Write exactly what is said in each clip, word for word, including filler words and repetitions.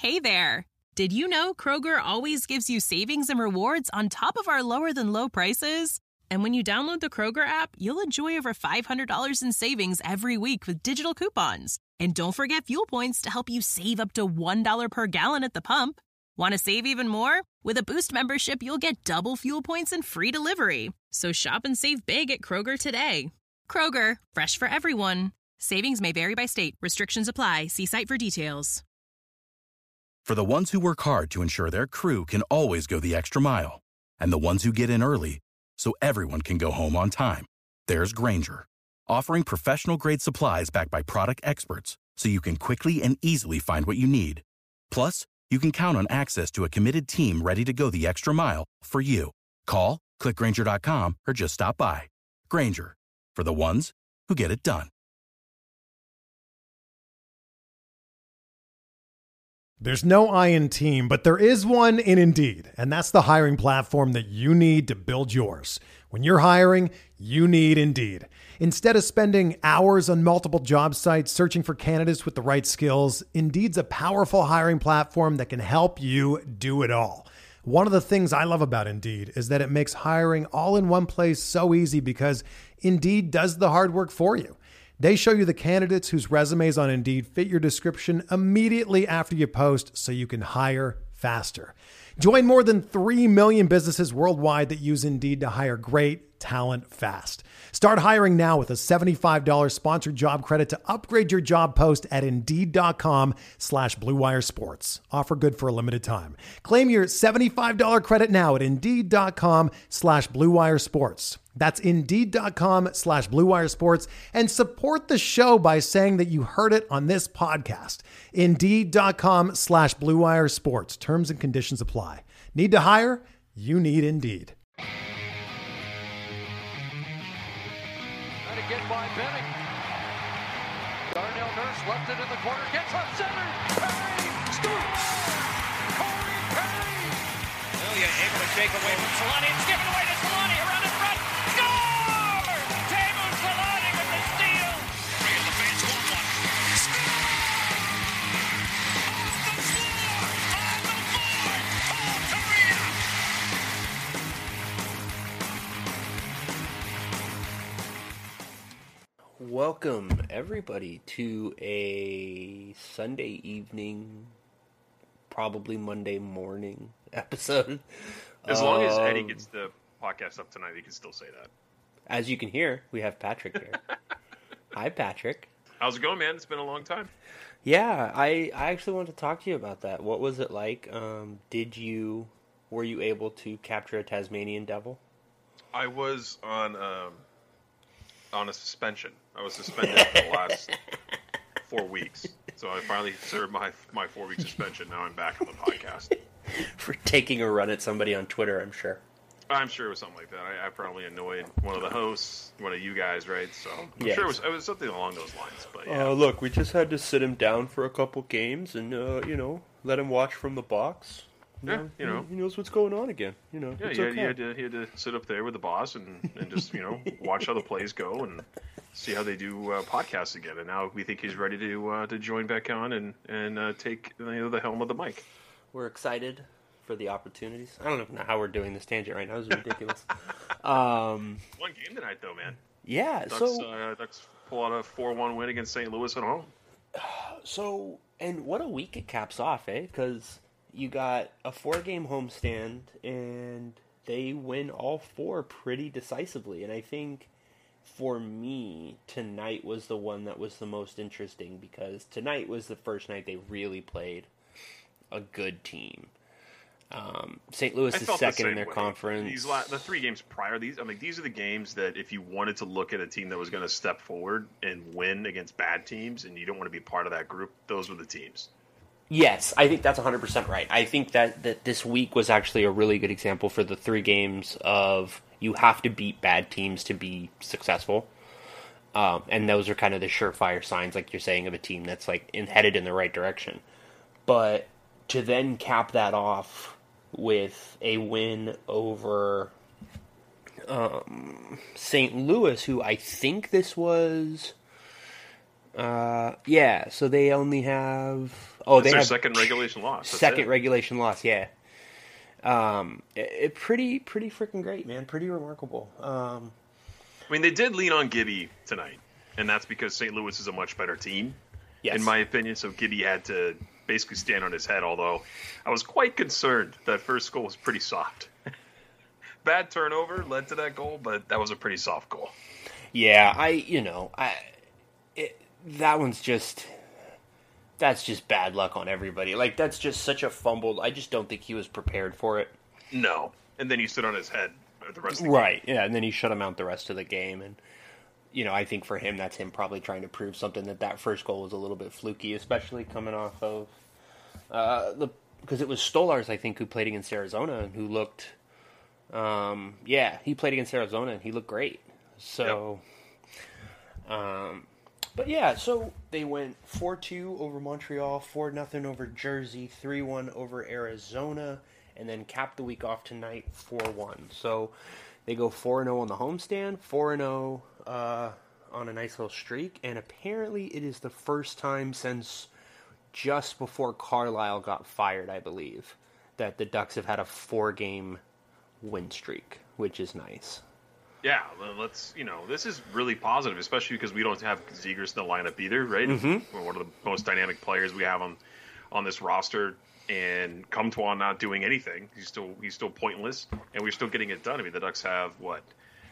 Hey there! Did you know Kroger always gives you savings and rewards on top of our lower-than-low prices? And when you download the Kroger app, you'll enjoy over five hundred dollars in savings every week with digital coupons. And don't forget fuel points to help you save up to one dollar per gallon at the pump. Want to save even more? With a Boost membership, you'll get double fuel points and free delivery. So shop and save big at Kroger today. Kroger, fresh for everyone. Savings may vary by state. Restrictions apply. See site for details. For the ones who work hard to ensure their crew can always go the extra mile, and the ones who get in early so everyone can go home on time, there's Grainger, offering professional-grade supplies backed by product experts so you can quickly and easily find what you need. Plus, you can count on access to a committed team ready to go the extra mile for you. Call, click Grainger dot com, or just stop by. Grainger, for the ones who get it done. There's no I in team, but there is one in Indeed, and that's the hiring platform that you need to build yours. When you're hiring, you need Indeed. Instead of spending hours on multiple job sites searching for candidates with the right skills, Indeed's a powerful hiring platform that can help you do it all. One of the things I love about Indeed is that it makes hiring all in one place so easy because Indeed does the hard work for you. They show you the candidates whose resumes on Indeed fit your description immediately after you post so you can hire faster. Join more than three million businesses worldwide that use Indeed to hire great talent fast. Start hiring now with a seventy-five dollars sponsored job credit to upgrade your job post at Indeed.com slash Blue Wire Sports. Offer good for a limited time. Claim your seventy-five dollars credit now at Indeed.com slash Blue Wire Sports. That's Indeed.com slash Blue Wire Sports, and support the show by saying that you heard it on this podcast. Indeed.com slash Blue Wire Sports. Terms and conditions apply. Need to hire? You need Indeed. Get by Benning. Darnell Nurse left it in the corner, gets up center. Perry scores! Corey Perry! Ilya able to shake away from Solani. It's given away to Solani around in front. Score! Teemu Solani with the steal. Three in the fence, one one. Score! Off the floor! On the board! Paul Kariya! Welcome, everybody, to a Sunday evening, probably Monday morning episode. As long as Eddie Um, gets the podcast up tonight, he can still say that. As you can hear, we have Patrick here. Hi, Patrick. How's it going, man? It's been a long time. Yeah, I, I actually want to talk to you about that. What was it like? Um, did you, were you able to capture a Tasmanian devil? I was on um, on a suspension. I was suspended for the last four weeks. So I finally served my my four-week suspension. Now I'm back on the podcast. For taking a run at somebody on Twitter, I'm sure. I'm sure it was something like that. I, I probably annoyed one of the hosts, one of you guys, right? So I'm Yes. sure it was, it was something along those lines. But yeah. Uh, look, we just had to sit him down for a couple games and, uh, you know, let him watch from the box. You Yeah, know, you know. He knows what's going on again. You know, Yeah, it's you had, okay. you, had to, you had to sit up there with the boss and, and just, you know, watch how the plays go and see how they do uh, podcasts again. And now we think he's ready to uh, to join back on and, and uh, take you know, the helm of the mic. We're excited for the opportunities. I don't even know how we're doing this tangent right now. This is ridiculous. um, One game tonight, though, man. yeah, Ducks, so... uh, Ducks pull out a four one win against Saint Louis at home. So, and what a week it caps off, eh? Because you got a four-game homestand, and they win all four pretty decisively. And I think, for me, tonight was the one that was the most interesting, because tonight was the first night they really played a good team. Um, Saint Louis I is felt the second in same their way. conference. These la- the three games prior, these I mean, these are the games that if you wanted to look at a team that was going to step forward and win against bad teams, and you don't want to be part of that group, those were the teams. Yes, I think that's one hundred percent right. I think that, that this week was actually a really good example for the three games of you have to beat bad teams to be successful. Um, and those are kind of the surefire signs, like you're saying, of a team that's like in, headed in the right direction. But to then cap that off with a win over um, Saint Louis, who I think this was... Uh, yeah, so they only have... Oh, That's they their have second regulation loss. That's second it. regulation loss. Yeah. Um, it, it pretty pretty freaking great, man. Pretty remarkable. Um, I mean, they did lean on Gibby tonight, and that's because Saint Louis is a much better team, yes. in my opinion. So Gibby had to basically stand on his head, although I was quite concerned that first goal was pretty soft. Bad turnover led to that goal, but that was a pretty soft goal. Yeah, I you know I it, that one's just that's just bad luck on everybody. Like that's just such a fumble. I just don't think he was prepared for it. No, and then he stood on his head the rest of the Right. Yeah, and then he shut him out the rest of the game, and you know I think for him that's him probably trying to prove something that that first goal was a little bit fluky, especially coming off of uh, the because it was Stolars I think who played against Arizona and who looked. Um, yeah, he played against Arizona and he looked great. So, yep. um, but yeah, so they went four two over Montreal, four nothing over Jersey, three one over Arizona, and then capped the week off tonight four one. So they go four and oh on the homestand, four and oh uh, on a nice little streak, and apparently it is the first time since just before Carlisle got fired, I believe, that the Ducks have had a four-game win streak, which is nice. Yeah, let's, you know, this is really positive, especially because we don't have Zegras in the lineup either, right? Mm-hmm. We're one of the most dynamic players we have on on this roster, and Comtois not doing anything. He's still he's still pointless, and we're still getting it done. I mean, the Ducks have, what,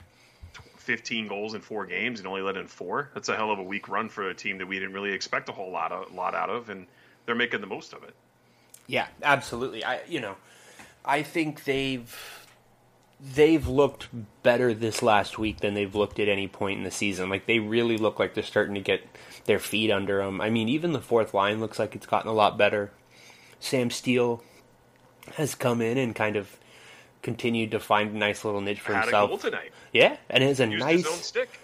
fifteen goals in four games and only let in four? That's a hell of a weak run for a team that we didn't really expect a whole lot, of, lot out of, and they're making the most of it. Yeah, absolutely. I, you know, I think they've... They've looked better this last week than they've looked at any point in the season. Like, they really look like they're starting to get their feet under them. I mean, even the fourth line looks like it's gotten a lot better. Sam Steele has come in and kind of continued to find a nice little niche for Had himself. a goal tonight. Yeah, and it's a Used nice... his own stick.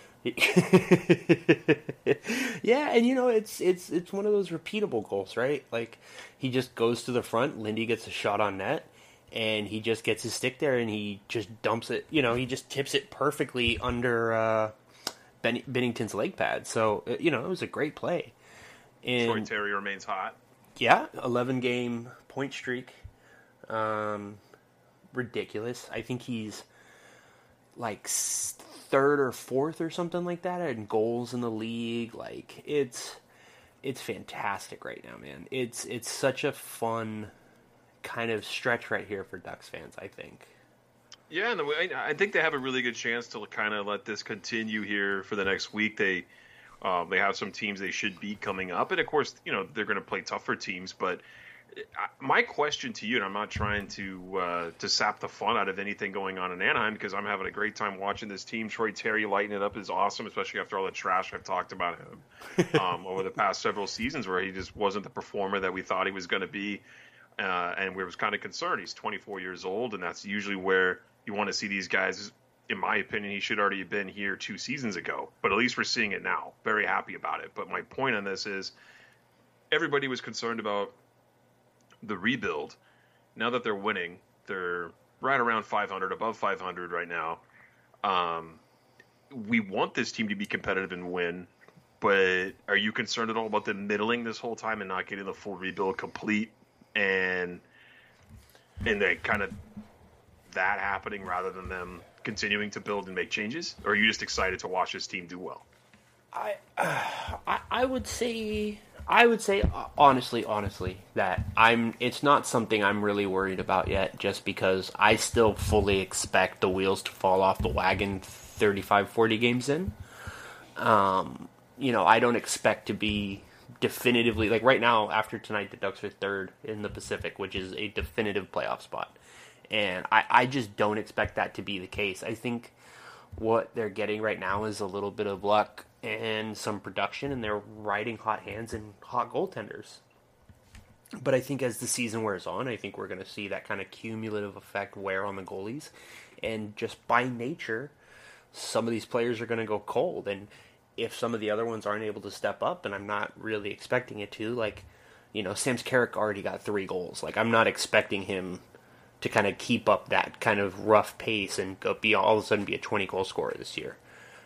Yeah, and you know, it's it's it's one of those repeatable goals, right? Like, he just goes to the front, Lindy gets a shot on net, and he just gets his stick there, and he just dumps it. You know, he just tips it perfectly under uh, Ben- Bennington's leg pad. So, you know, it was a great play. And Troy Terry remains hot. yeah, eleven-game point streak. Um, ridiculous. I think he's like third or fourth or something like that in goals in the league. Like, it's it's fantastic right now, man. It's it's such a fun kind of stretch right here for Ducks fans, I think. Yeah, and the way, I think they have a really good chance to kind of let this continue here for the next week. They um, they have some teams they should beat coming up, and of course, you know, they're going to play tougher teams. But my question to you, and I'm not trying to uh, to sap the fun out of anything going on in Anaheim, because I'm having a great time watching this team. Troy Terry lighting it up is awesome, especially after all the trash I've talked about him um, over the past several seasons, where he just wasn't the performer that we thought he was going to be. Uh, and we was kind of concerned. He's twenty-four years old, and that's usually where you want to see these guys. In my opinion, he should already have been here two seasons ago, but at least we're seeing it now. Very happy about it. But my point on this is everybody was concerned about the rebuild. Now that they're winning, they're right around five hundred, above five hundred right now. Um, we want this team to be competitive and win, but are you concerned at all about them middling this whole time and not getting the full rebuild complete? And and they kind of that happening rather than them continuing to build and make changes? Or are you just excited to watch this team do well? I uh, I, I would say I would say uh, honestly, honestly that I'm. It's not something I'm really worried about yet, just because I still fully expect the wheels to fall off the wagon thirty-five, forty games in. Um, you know, I don't expect to be definitively, like right now, after tonight, the Ducks are third in the Pacific, which is a definitive playoff spot. And I, I just don't expect that to be the case. I think what they're getting right now is a little bit of luck and some production, and they're riding hot hands and hot goaltenders. But I think as the season wears on, I think we're going to see that kind of cumulative effect wear on the goalies. And just by nature, some of these players are going to go cold. And if some of the other ones aren't able to step up, and I'm not really expecting it to, like, you know, Sam Carrick already got three goals. Like, I'm not expecting him to kind of keep up that kind of rough pace and go be all of a sudden be a twenty-goal scorer this year.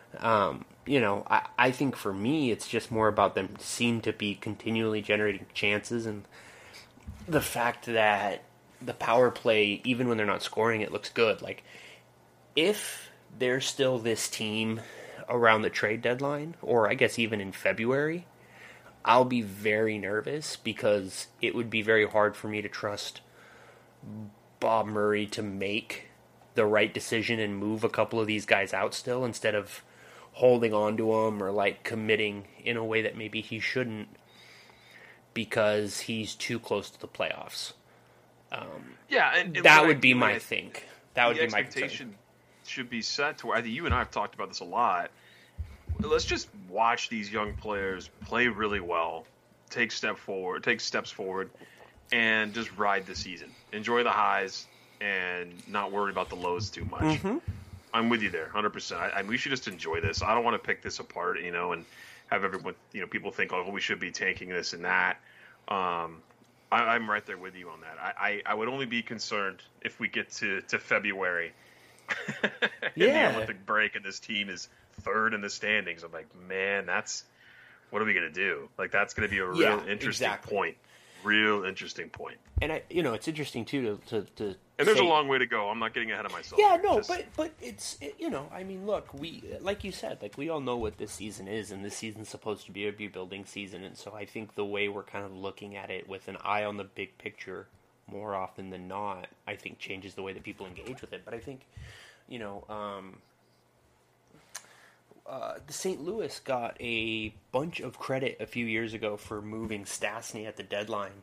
Um, you know, I, I think for me, it's just more about them seem to be continually generating chances, and the fact that the power play, even when they're not scoring, it looks good. Like, if they're still this team around the trade deadline, or I guess even in February, I'll be very nervous, because it would be very hard for me to trust Bob Murray to make the right decision and move a couple of these guys out still, instead of holding on to them or like committing in a way that maybe he shouldn't, because he's too close to the playoffs. Um, yeah, and, and that would I, be my I, think. That would the be my expectation should be set to where I think you and I have talked about this a lot. Let's just watch these young players play really well, take step forward, take steps forward, and just ride the season. Enjoy the highs and not worry about the lows too much. Mm-hmm. I'm with you there, one hundred percent. I, I, we should just enjoy this. I don't want to pick this apart, you know, and have everyone, you know, people think, oh, we should be tanking this and that. Um, I, I'm right there with you on that. I, I, I would only be concerned if we get to, to February in Yeah. the Olympic break and this team is third in the standings. I'm like, man, that's what are we going to do? Like, that's going to be a real Yeah, interesting exactly. point. Real interesting point. And I, you know, it's interesting too to to, to And there's say, a long way to go. I'm not getting ahead of myself. Yeah, here. no, Just- but but it's it, you know, I mean, look, we like you said, like we all know what this season is, and this season's supposed to be a rebuilding season, and so I think the way we're kind of looking at it with an eye on the big picture more often than not, I think changes the way that people engage with it. But I think, you know, um, uh, the Saint Louis got a bunch of credit a few years ago for moving Stastny at the deadline.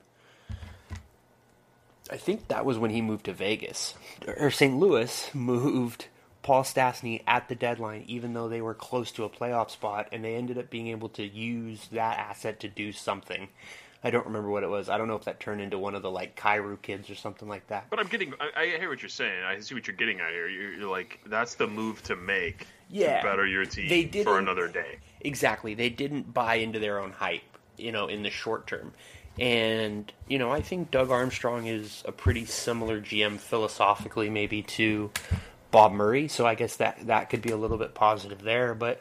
I think that was when he moved to Vegas. Or Saint Louis moved Paul Stastny at the deadline, even though they were close to a playoff spot, and they ended up being able to use that asset to do something. I don't remember what it was. I don't know if that turned into one of the, like, Cairo kids or something like that. But I'm getting, I, I hear what you're saying. I see what you're getting at here. You're, you're like, that's the move to make Yeah. to better your team They for didn't- another day. Exactly. They didn't buy into their own hype, you know, in the short term. And, you know, I think Doug Armstrong is a pretty similar G M philosophically maybe to Bob Murray, so I guess that, that could be a little bit positive there. But,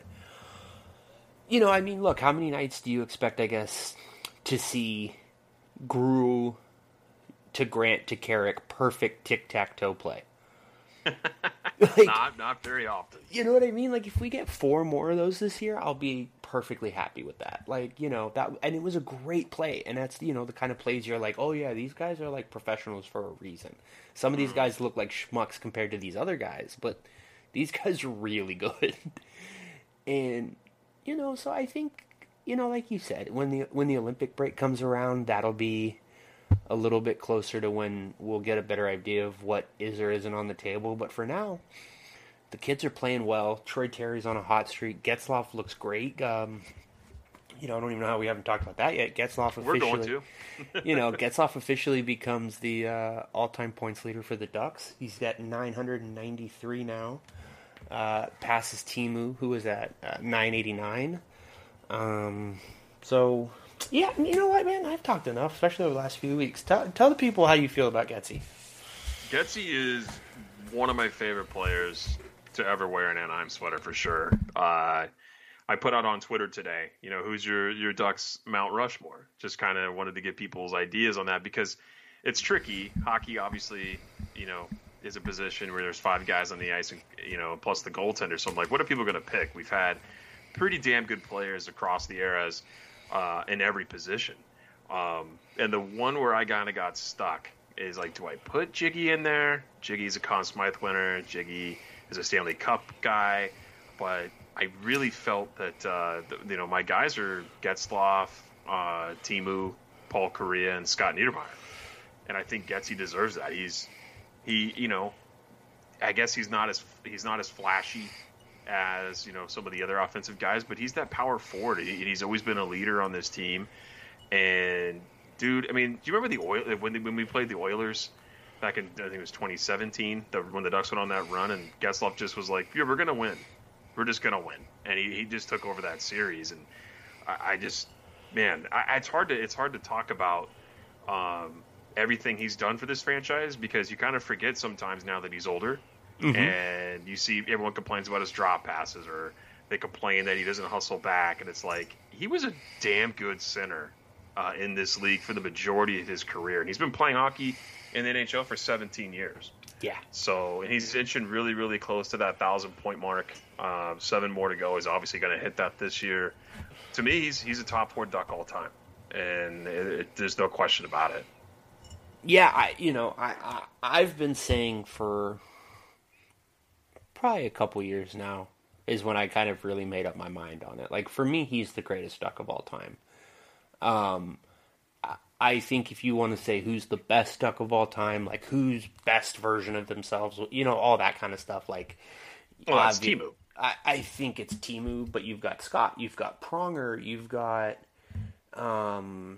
you know, I mean, look, how many nights do you expect, I guess, to see Grew to Grant to Carrick perfect tic-tac-toe play? Like, Not, not very often. you know what I mean? Like, if we get four more of those this year, I'll be perfectly happy with that. Like, you know, that, and it was a great play. And that's, you know, the kind of plays you're like, oh yeah, these guys are like professionals for a reason. Some of these guys look like schmucks compared to these other guys, but these guys are really good. And, you know, so I think, you know, like you said, when the, when the Olympic break comes around, that'll be a little bit closer to when we'll get a better idea of what is or isn't on the table. But for now, the kids are playing well. Troy Terry's on a hot streak. Getzlaf looks great. Um, you know, I don't even know how we haven't talked about that yet. Getzlaf officially, We're going to. you know, Getzlaf officially becomes the uh, all-time points leader for the Ducks. He's at nine hundred ninety-three now. Uh, passes Timu, who was at uh, nine eighty-nine. Um, so, yeah, you know what, man? I've talked enough, especially over the last few weeks. Tell, tell the people how you feel about Getsy. Getsy is one of my favorite players to ever wear an Anaheim sweater for sure. Uh, I put out on Twitter today, you know, who's your, your Ducks Mount Rushmore? Just kind of wanted to get people's ideas on that because it's tricky. Hockey, obviously, you know, is a position where there's five guys on the ice, and you know, plus the goaltender. So I'm like, what are people going to pick? We've had pretty damn good players across the eras uh, in every position. Um, and the one where I kind of got stuck is like, do I put Jiggy in there? Jiggy's a Conn Smythe winner. Jiggy is a Stanley Cup guy. But I really felt that, uh, the, you know, my guys are Getzlaf, uh, Timu, Paul Kariya, and Scott Niedermayer. And I think Getsy deserves that. He's, he, you know, I guess he's not as, he's not as flashy as, you know, some of the other offensive guys, but he's that power forward. He, he's always been a leader on this team. And dude, I mean, do you remember the Oil when when we played the Oilers back in, I think it was twenty seventeen, the, when the Ducks went on that run, and Getzlaf just was like, yeah, we're gonna win, we're just gonna win, and he, he just took over that series. And I, I just, man, I, it's hard to it's hard to talk about um, everything he's done for this franchise because you kind of forget sometimes now that he's older. Mm-hmm. And you see everyone complains about his drop passes or they complain that he doesn't hustle back, and it's like he was a damn good center uh, in this league for the majority of his career, and he's been playing hockey in the N H L for seventeen years. Yeah. So, and he's inching really, really close to that thousand point mark. Uh, seven more to go. He's obviously going to hit that this year. To me, he's he's a top four Duck all time, and it, it, there's no question about it. Yeah, I you know I, I I've been saying for probably a couple years now is when I kind of really made up my mind on it. Like, for me, he's the greatest Duck of all time. Um, I think if you want to say who's the best Duck of all time, like whose best version of themselves, you know, all that kind of stuff. Like, well, that's obvi- Teemu. I, I think it's Teemu, but you've got Scott, you've got Pronger, you've got, um,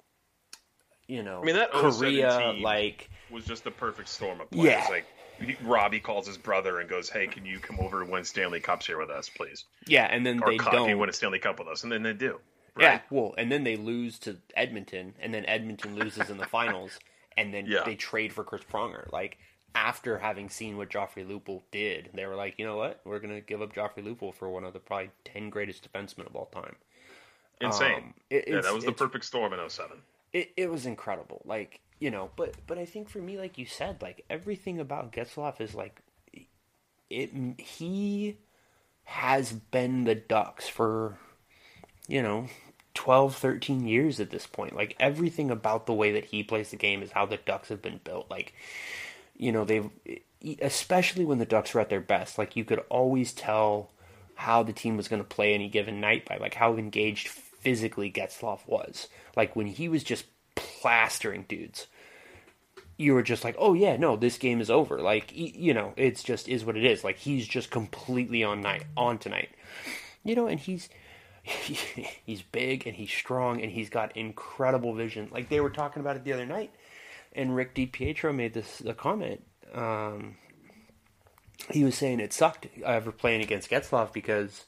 you know, I mean, that oh seven Korea, team like was just the perfect storm of players. Yeah. Like, he, Robbie calls his brother and goes, "Hey, can you come over and win Stanley Cups here with us, please?" yeah, and then Or they Cup, don't. can you win a Stanley Cup with us? And then they do. Right? Yeah, well, and then they lose to Edmonton, and then Edmonton loses in the finals, and then Yeah. they trade for Chris Pronger. Like, after having seen what Joffrey Lupul did, they were like, you know what? We're going to give up Joffrey Lupul for one of the probably ten greatest defensemen of all time. Insane. Um, it- yeah, it's- that was the it's- perfect storm in oh seven. It it was incredible. Like, you know, but but I think for me, like you said, like everything about Getzlaf is like it. He has been the Ducks for, you know, twelve, thirteen years at this point. Like, everything about the way that he plays the game is how the Ducks have been built. Like, you know, they've, especially when the Ducks were at their best, like, you could always tell how the team was going to play any given night by, like, how engaged physically Getzlaf was. Like, when he was just plastering dudes, you were just like, oh yeah, no, this game is over. Like, you know, it's just is what it is. Like, he's just completely on night on tonight. You know, and he's he, he's big and he's strong and he's got incredible vision. Like, they were talking about it the other night, and Rick DiPietro made this a comment. Um, he was saying it sucked ever playing against Getzlaf because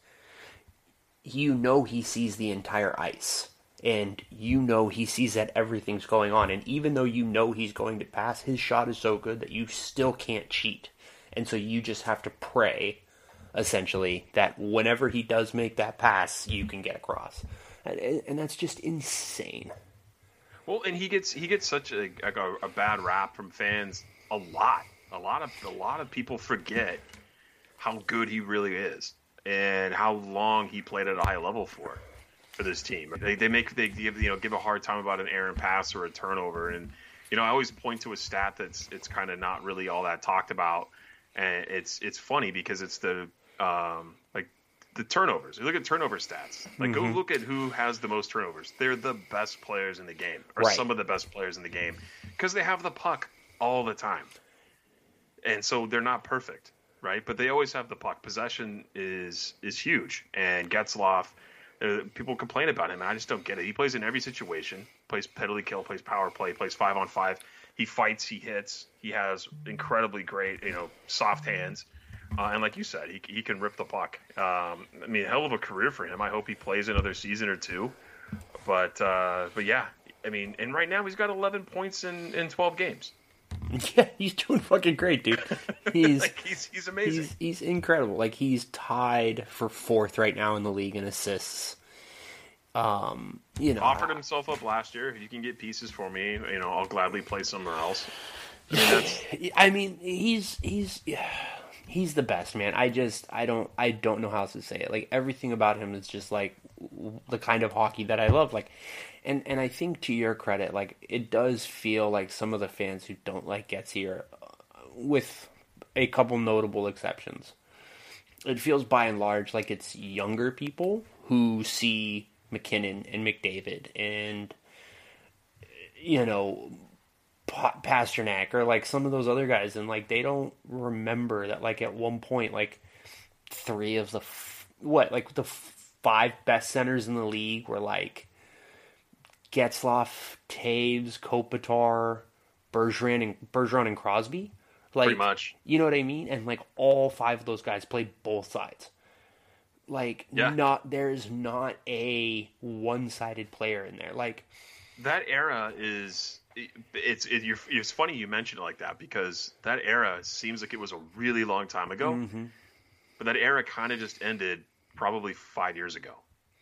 you know he sees the entire ice. And you know he sees that everything's going on. And even though you know he's going to pass, his shot is so good that you still can't cheat. And so you just have to pray, essentially, that whenever he does make that pass, you can get across. And, and that's just insane. Well, and he gets he gets such a, a a bad rap from fans a lot. A lot of a lot of people forget how good he really is and how long he played at a high level for. For this team, they they make they give you know give a hard time about an errant pass or a turnover, and you know I always point to a stat that's it's kind of not really all that talked about, and it's it's funny because it's the um like the turnovers. You look at turnover stats, like Mm-hmm. go look at who has the most turnovers. They're the best players in the game, or Right. some of the best players in the game, because they have the puck all the time, and so they're not perfect, right? But they always have the puck. Possession is is huge, and Getzlaf. Uh, people complain about him, and I just don't get it. He plays in every situation. Plays penalty kill, plays power play, plays five on five. He fights, he hits. He has incredibly great, you know, soft hands. Uh, and like you said, he he can rip the puck. Um, I mean, hell of a career for him. I hope he plays another season or two. But uh, but yeah, I mean, and right now he's got eleven points in, in twelve games. Yeah, he's doing fucking great, dude. He's Like he's he's amazing. He's, he's incredible. Like, he's tied for fourth right now in the league in assists. Um, you know, Offered himself up last year. If you can get pieces for me, you know, I'll gladly play somewhere else. I mean, that's I mean, he's he's he's the best, man. I just I don't I don't know how else to say it. Like, everything about him is just like the kind of hockey that I love. Like, and and I think, to your credit, like, it does feel like some of the fans who don't like Getzy are, with a couple notable exceptions, it feels by and large like it's younger people who see McKinnon and McDavid and, you know, Pasternak or like some of those other guys, and like they don't remember that like at one point like three of the f- what like the f- five best centers in the league were like Getzlaf, Taves, Kopitar, Bergeron, and Bergeron and Crosby. Like, pretty much. You know what I mean? And like all five of those guys played both sides. Like, Yeah. not there's not a one-sided player in there. Like, That era is it's it, you're, it's funny you mentioned it like that, because that era seems like it was a really long time ago, mm-hmm. but that era kind of just ended probably five years ago,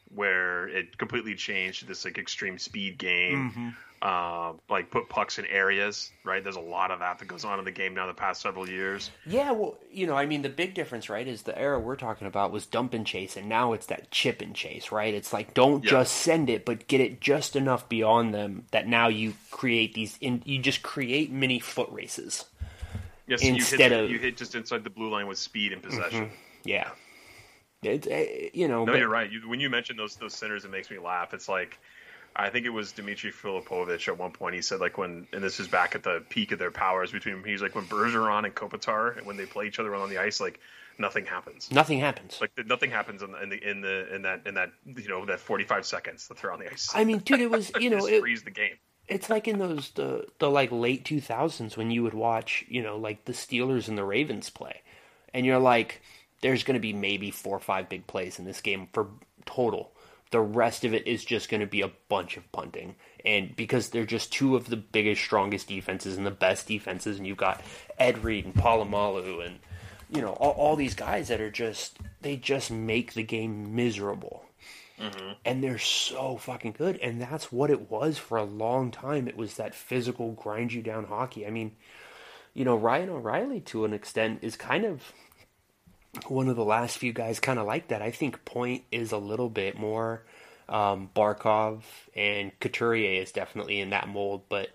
where it completely changed to this like extreme speed game. Mm-hmm. Uh, like put pucks in areas, right? There's a lot of that that goes on in the game now the past several years. Yeah, well, you know, I mean, the big difference, right, is the era we're talking about was dump and chase, and now it's that chip and chase, right? It's like, don't Yeah. just send it, but get it just enough beyond them that now you create these, in, you just create mini foot races. Yes, you Instead hit, of- you hit just inside the blue line with speed and possession. Yeah. It's, uh, you know, No, but- you're right. You, when you mention those those centers, it makes me laugh. It's like, I think it was Dmitry Filipovich at one point. He said, like, when, and this is back at the peak of their powers between, he was like, when Bergeron and Kopitar, and when they play each other on the ice, like, nothing happens. nothing happens. Like, nothing happens in the, in the, in the, in that, in that, you know, that forty-five seconds that they're on the ice. I mean, dude, it was, you know, just it, freeze the game. it's like in those, the, the like late two thousands when you would watch, you know, like the Steelers and the Ravens play. And you're like, there's going to be maybe four or five big plays in this game for total. The rest of it is just going to be a bunch of punting. And because they're just two of the biggest, strongest defenses and the best defenses, and you've got Ed Reed and Polamalu and, you know, all, all these guys that are just, they just make the game miserable. Mm-hmm. And they're so fucking good. And that's what it was for a long time. It was that physical, grind you down hockey. I mean, you know, Ryan O'Reilly, to an extent, is kind of one of the last few guys kind of like that. I think Point is a little bit more. Um, Barkov and Couturier is definitely in that mold, but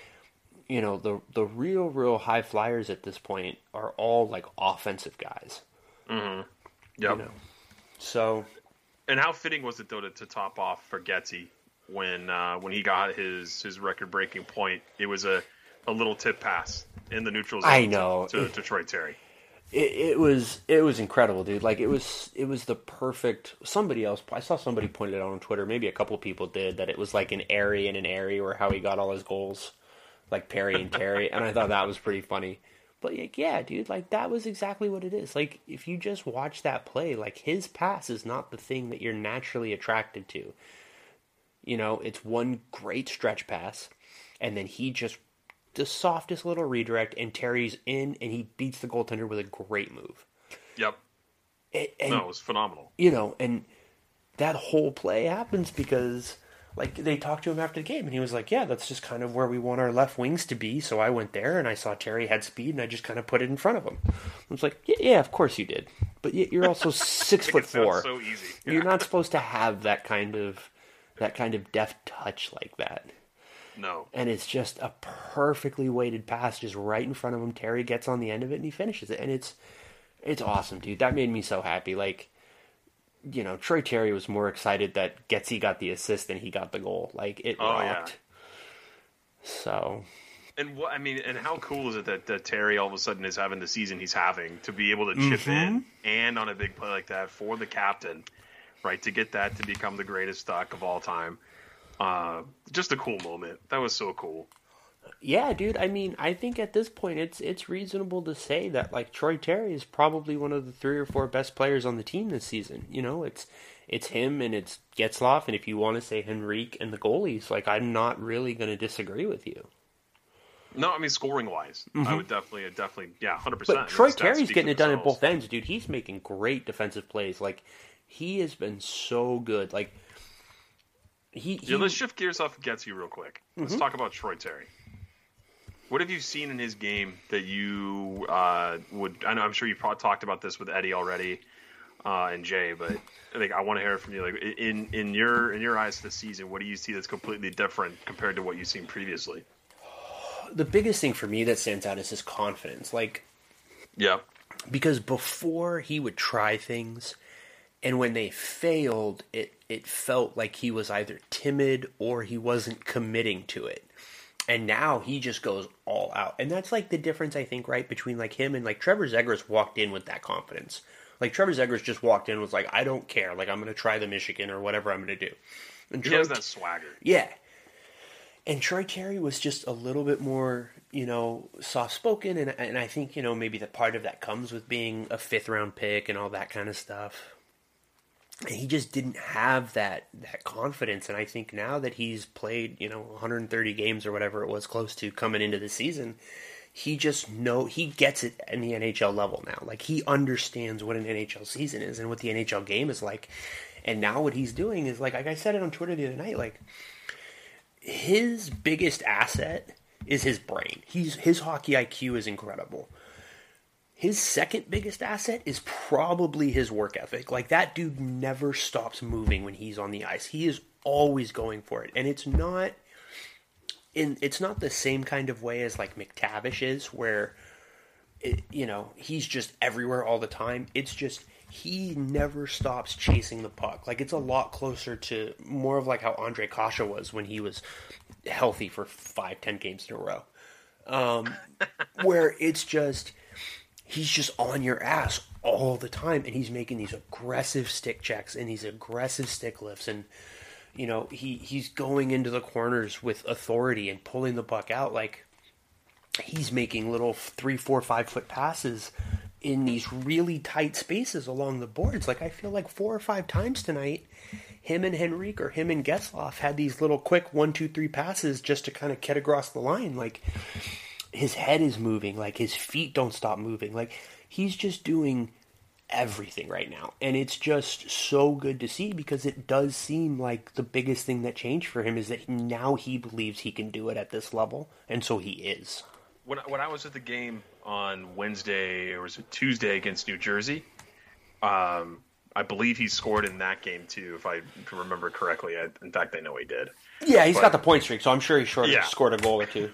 you know, the the real, real high flyers at this point are all like offensive guys. Mm-hmm. Yep. You know? So, And how fitting was it though to, to top off for Getzy when uh, when he got his his record breaking point? It was a, a little tip pass in the neutral zone. I know. to, to, to Troy Terry. It, it was it was incredible, dude. Like it was it was the perfect. Somebody else, I saw somebody pointed it out on Twitter. Maybe a couple people did that. It was like an airy and an airy, or how he got all his goals, like Perry and Terry. And I thought that was pretty funny. But like, yeah, dude, like that was exactly what it is. Like if you just watch that play, like his pass is not the thing that you're naturally attracted to. You know, it's one great stretch pass, and then he just. The softest little redirect, and Terry's in, and he beats the goaltender with a great move. Yep. And, and, no, it was phenomenal. You know, and that whole play happens because, like, they talked to him after the game, and he was like, yeah, that's just kind of where we want our left wings to be, so I went there, and I saw Terry had speed, and I just kind of put it in front of him. I was like, yeah, yeah of course you did. But you're also six foot four. So easy. You're not supposed to have that kind of, that kind of deft touch like that. No. And it's just a perfectly weighted pass just right in front of him. Terry gets on the end of it and he finishes it. And it's it's awesome, dude. That made me so happy. Like, you know, Troy Terry was more excited that Getzy got the assist than he got the goal. Like, it Oh, rocked. yeah. So. And what I mean, and how cool is it that, that Terry all of a sudden is having the season he's having to be able to chip Mm-hmm. in and on a big play like that for the captain, right? To get that to become the greatest stock of all time. Uh, just a cool moment. That was so cool. Yeah, dude. I mean, I think at this point it's it's reasonable to say that like Troy Terry is probably one of the three or four best players on the team this season. You know, it's it's him and it's Getzlaf, and if you want to say Henrique and the goalies, like I'm not really going to disagree with you. No, I mean scoring wise, mm-hmm. I would definitely, definitely, yeah, hundred percent. But Troy Terry's getting it done at both ends, dude. He's making great defensive plays. Like he has been so good. Like. He, he... Yeah, let's shift gears off of Getzy real quick. Let's mm-hmm. talk about Troy Terry. What have you seen in his game that you uh, would? I know I'm sure you probably talked about this with Eddie already uh, and Jay, but I think I want to hear it from you. Like in in your in your eyes this season, what do you see that's completely different compared to what you've seen previously? The biggest thing for me that stands out is his confidence. Like, yeah, because before he would try things. And when they failed, it, it felt like he was either timid or he wasn't committing to it. And now he just goes all out. And that's like the difference, I think, right, between like him and like Trevor Zegras walked in with that confidence. Like Trevor Zegras just walked in and was like, I don't care. Like I'm going to try the Michigan or whatever I'm going to do. And he Troy, has that swagger. Yeah. And Troy Terry was just a little bit more, you know, soft-spoken. And, and I think, you know, maybe that part of that comes with being a fifth-round pick and all that kind of stuff. And he just didn't have that, that confidence. And I think now that he's played, you know, one hundred thirty games or whatever it was close to coming into the season, he just know he gets it in the N H L level now. Like, he understands what an N H L season is and what the N H L game is like. And now what he's doing is, like, like I said it on Twitter the other night, like, his biggest asset is his brain. He's his hockey I Q is incredible. His second biggest asset is probably his work ethic. Like, that dude never stops moving when he's on the ice. He is always going for it. And it's not in it's not the same kind of way as like McTavish is, where it, you know, he's just everywhere all the time. It's just he never stops chasing the puck. Like, it's a lot closer to more of like how Andre Kasha was when he was healthy for five, ten games in a row. Um, where it's just, he's just on your ass all the time, and he's making these aggressive stick checks and these aggressive stick lifts, and you know, he, he's going into the corners with authority and pulling the puck out. Like, he's making little three, four, five foot passes in these really tight spaces along the boards. Like, I feel like four or five times tonight, him and Henrique or him and Getzlaf had these little quick one, two, three passes just to kind of get across the line. Like, his head is moving. Like, his feet don't stop moving. Like, he's just doing everything right now. And it's just so good to see, because it does seem like the biggest thing that changed for him is that now he believes he can do it at this level. And so he is. When, when I was at the game on Wednesday, or was it Tuesday against New Jersey, um, I believe he scored in that game too, if I can remember correctly. I, in fact, I know he did. Yeah, he's but, got the point streak, so I'm sure he sure yeah. scored a goal or two.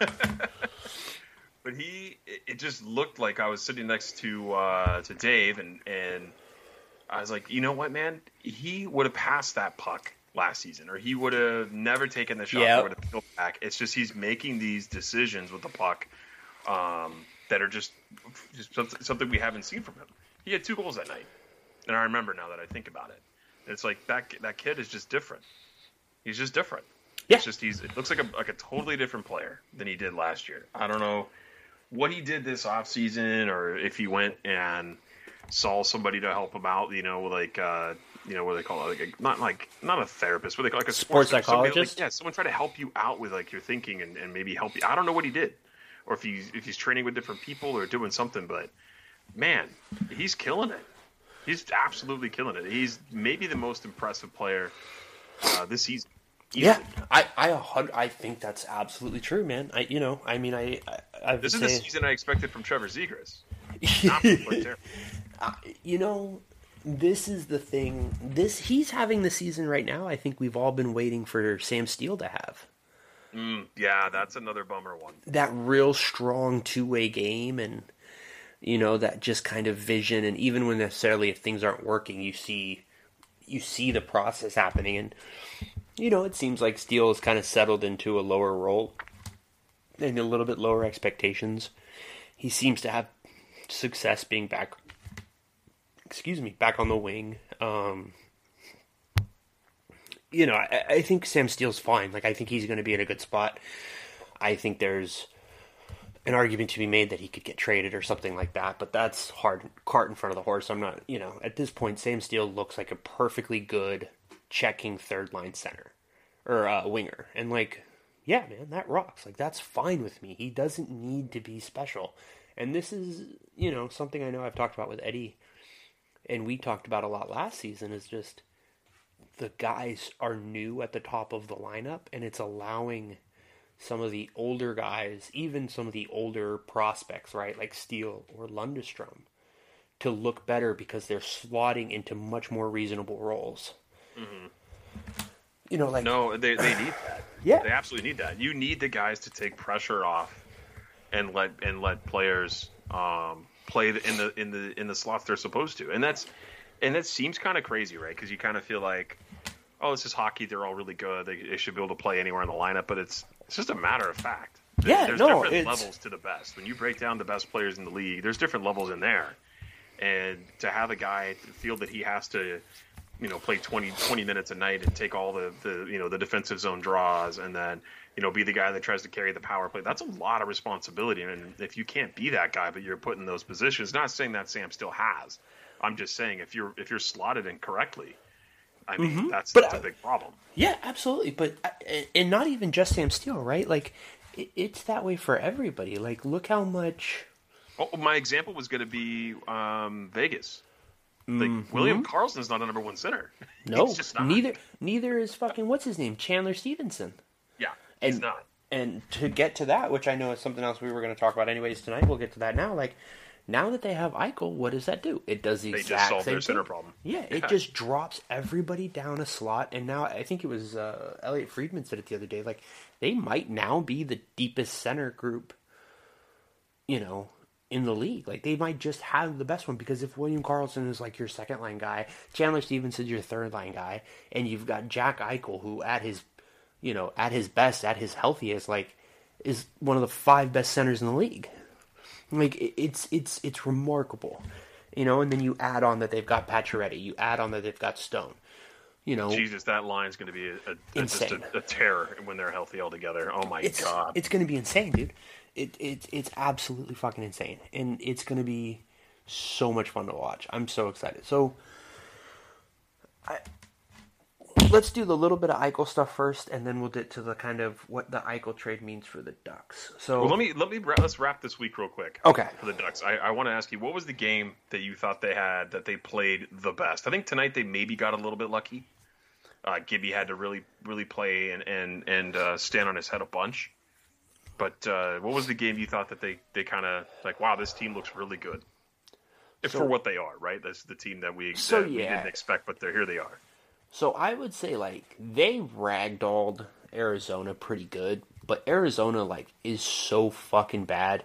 But he, it just looked like I was sitting next to uh, to Dave, and, and I was like, you know what, man? He would have passed that puck last season, or he would have never taken the shot. Yep. Would have peeled back. It's just he's making these decisions with the puck um, that are just just something, something we haven't seen from him. He had two goals that night, and I remember now that I think about it. It's like that that kid is just different. He's just different. Yeah. It's just he's it looks like a like a totally different player than he did last year. I don't know what he did this offseason, or if he went and saw somebody to help him out, you know, like, uh, you know, what do they call it? Like a, not like, not a therapist, what do they call it? Like a sports, sports psychologist? Like, yeah, someone try to help you out with like your thinking and, and maybe help you. I don't know what he did, or if he's, if he's training with different people or doing something, but man, he's killing it. He's absolutely killing it. He's maybe the most impressive player uh, this season. Easily. Yeah, I I I think that's absolutely true, man. I you know, I mean, I, I I've this is say, the season I expected from Trevor Zegras. Not from Blake Terry. uh, you know, this is the thing. This he's having the season right now. I think we've all been waiting for Sam Steele to have. Mm, yeah, that's another bummer one. That real strong two-way game, and you know, that just kind of vision, and even when necessarily if things aren't working, you see you see the process happening. And you know, it seems like Steele has kind of settled into a lower role and a little bit lower expectations. He seems to have success being back, excuse me, back on the wing. Um, you know, I, I think Sam Steele's fine. Like, I think he's going to be in a good spot. I think there's an argument to be made that he could get traded or something like that, but that's hard, cart in front of the horse. I'm not, you know, at this point, Sam Steele looks like a perfectly good checking third line center or uh, winger, and like, yeah, man, that rocks. Like, that's fine with me. He doesn't need to be special. And this is, you know, something I know I've talked about with Eddie, and we talked about a lot last season, is just the guys are new at the top of the lineup, and it's allowing some of the older guys, even some of the older prospects, right, like Steele or Lundestrom, to look better because they're slotting into much more reasonable roles. Mm-hmm. You know, like no, they they need that. Yeah, they absolutely need that. You need the guys to take pressure off and let and let players um, play in the in the in the slots they're supposed to. And that's and that seems kind of crazy, right? Because you kind of feel like, oh, this is hockey. They're all really good. They, they should be able to play anywhere in the lineup. But it's it's just a matter of fact. There, yeah, there's no, different it's... levels to the best. When you break down the best players in the league, there's different levels in there. And to have a guy feel that he has to, you know, play twenty, twenty minutes a night and take all the, the, you know, the defensive zone draws, and then, you know, be the guy that tries to carry the power play. That's a lot of responsibility. And if you can't be that guy, but you're put in those positions, not saying that Sam still has, I'm just saying if you're, if you're slotted in correctly, I mean, mm-hmm. that's, but, that's a big problem. Yeah, absolutely. But, and not even just Sam Steele, right? Like, it, it's that way for everybody. Like, look how much. Oh, my example was going to be um, Vegas. Like Mm-hmm. William Karlsson's not a number one center. No, He's just not. neither neither is fucking what's his name, Chandler Stevenson. Yeah, he's And- not. And to get to that, which I know is something else we were going to talk about anyways tonight, we'll get to that now. Like, now that they have Eichel, what does that do? It does the They exact just solved same their center thing. problem. Yeah, it Yeah. just drops everybody down a slot, and now I think it was uh, Elliot Friedman said it the other day. Like, they might now be the deepest center group, you know, in the league. Like, they might just have the best one, because if William Karlsson is like your second line guy, Chandler Stevenson's your third line guy, and you've got Jack Eichel, who at his, you know, at his best, at his healthiest, like, is one of the five best centers in the league. Like, it- it's it's it's remarkable, you know. And then you add on that they've got Pacioretty, you add on that they've got Stone, you know. Jesus, that line's going to be a, a, a, just Insane. a, a terror when they're healthy all together. Oh my It's god! it's going to be insane, dude. It it it's absolutely fucking insane, and it's going to be so much fun to watch. I'm so excited. So, I. Let's do the little bit of Eichel stuff first, and then we'll get to the kind of what the Eichel trade means for the Ducks. So Well, let me let me wra- let's wrap this week real quick. Okay. For the Ducks, I, I want to ask you, what was the game that you thought they had that they played the best? I think tonight they maybe got a little bit lucky. Uh, Gibby had to really really play and and and uh, stand on his head a bunch. But uh, what was the game you thought that they they kind of like? Wow, this team looks really good. If So- for what they are, right? That's the team that we So, that we yeah. didn't expect, but they're here. They are. So I would say, like, they ragdolled Arizona pretty good, but Arizona, like, is so fucking bad.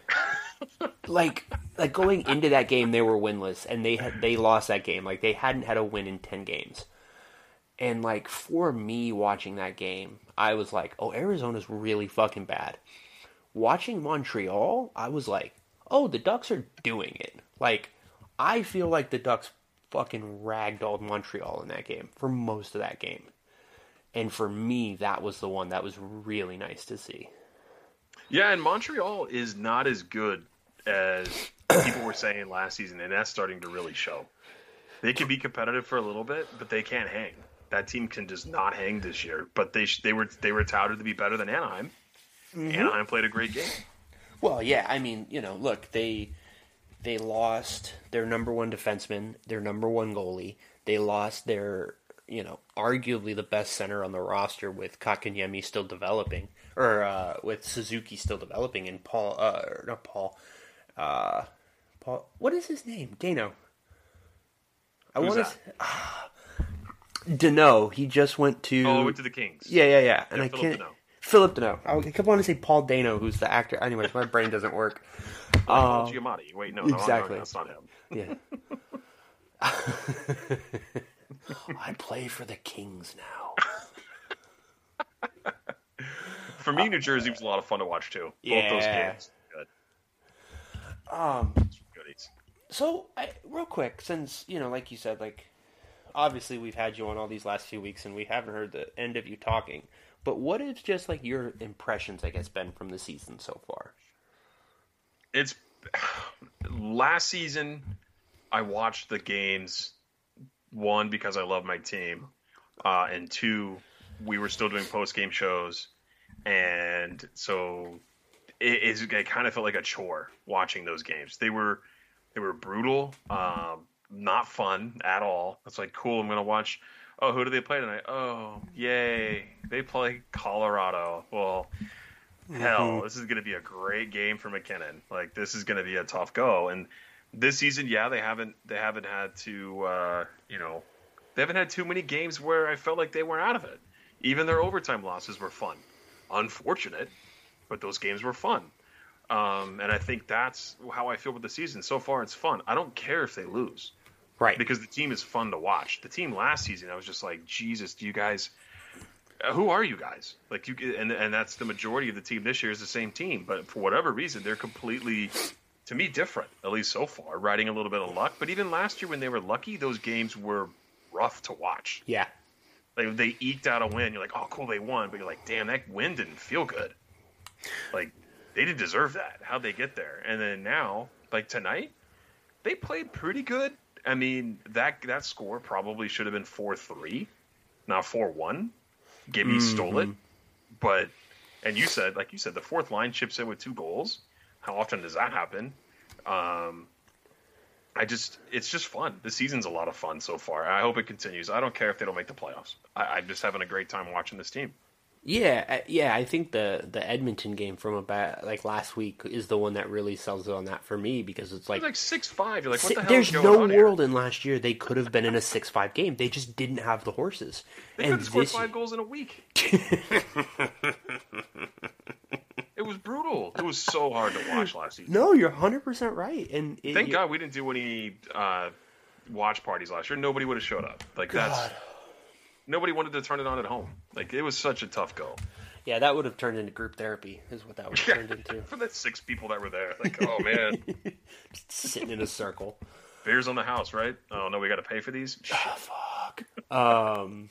like, like going into that game, they were winless, and they had they lost that game. Like, they hadn't had a win in ten games. And, like, for me watching that game, I was like, oh, Arizona's really fucking bad. Watching Montreal, I was like, oh, the Ducks are doing it. Like, I feel like the Ducks fucking ragdolled Montreal in that game for most of that game. And for me, that was the one that was really nice to see. Yeah, and Montreal is not as good as people were saying last season, and that's starting to really show. They can be competitive for a little bit, but they can't hang. That team can just not hang this year. But they they were they were touted to be better than Anaheim. Mm-hmm. Anaheim played a great game. Well, yeah, I mean, you know, look, they they lost their number one defenseman, their number one goalie. They lost their, you know, arguably the best center on the roster with Kakanyemi still developing, or uh, with Suzuki still developing, and Paul, uh, not Paul, uh, Paul, what is his name? Dano. I Who's want that? to. Dano. He just went to. Oh, went to the Kings. Yeah, yeah, yeah. And Yeah, I Philip can't. Dano. Philip Dano. I kept wanting to say Paul Dano, who's the actor. Anyways, my brain doesn't work. Paul Um, Giamatti. Wait, no, no, exactly. no, that's not him. Yeah. I play for the Kings now. For me, New Jersey was a lot of fun to watch too. Both those Yeah. games. Good. Um. Goodies. So, I, real quick, since you know, like you said, like obviously we've had you on all these last few weeks, and we haven't heard the end of you talking. But what is just like your impressions, I guess, been from the season so far? It's last season. I watched the games. One, because I love my team, uh, and two, we were still doing post game shows, and so it, it's, it kind of felt like a chore watching those games. They were they were brutal, um, not fun at all. It's like, cool, I'm gonna watch. Oh, who do they play tonight? Oh, yay, they play Colorado. Well, hell, this is gonna be a great game for McKinnon. Like, this is gonna be a tough go. And this season, yeah, they haven't they haven't had to uh, you know they haven't had too many games where I felt like they were out of it. Even their overtime losses were fun. Unfortunate, but those games were fun. Um, and I think that's how I feel with the season. So far, it's fun. I don't care if they lose. Right. Because the team is fun to watch. The team last season, I was just like, Jesus, do you guys uh, who are you guys? Like, you and and that's the majority of the team this year is the same team, but for whatever reason, they're completely, to me, different, at least so far, riding a little bit of luck. But even last year when they were lucky, those games were rough to watch. Yeah. Like, they eked out a win. You're like, oh, cool, they won. But you're like, damn, that win didn't feel good. Like, they didn't deserve that. How'd they get there? And then now, like tonight, they played pretty good. I mean, that that score probably should have been four three, not four one. Gibby mm-hmm. stole it. But And you said, like you said, the fourth line chips in with two goals. How often does that happen? Um, I just, it's just fun. The season's a lot of fun so far. I hope it continues. I don't care if they don't make the playoffs. I, I'm just having a great time watching this team. Yeah, yeah. I think the, the Edmonton game from about like last week is the one that really sells it on that for me, because it's like It's like six five. You're like, what the hell there's is going no on here? world in last year they could have been in a six five game. They just didn't have the horses. They and could have scored this five goals in a week. It was brutal. It was so hard to watch last season. No, you're one hundred percent right. And it, Thank you- God we didn't do any uh, watch parties last year. Nobody would have showed up. Like that's God. nobody wanted to turn it on at home. Like it was such a tough go. Yeah, that would have turned into group therapy, is what that would have turned into. For the six people that were there, like, oh man, Just sitting in a circle. beers on the house, right? Oh no, we got to pay for these. Shit. Fuck. Um.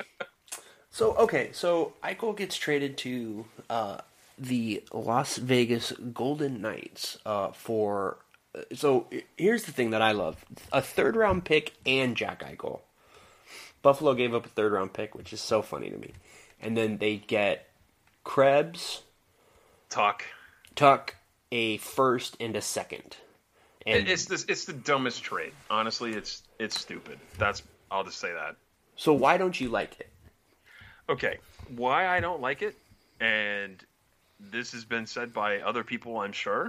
So okay, so Eichel gets traded to uh, the Las Vegas Golden Knights uh, for. So here's the thing that I love: a third round pick and Jack Eichel. Buffalo gave up a third round pick, which is so funny to me, and then they get Krebs, Tuck. Tuck, a first and a second. And It's this. It's the dumbest trade. Honestly, it's it's stupid. That's. I'll just say that. so why don't you like it? Okay, why I don't like it, and this has been said by other people, I'm sure.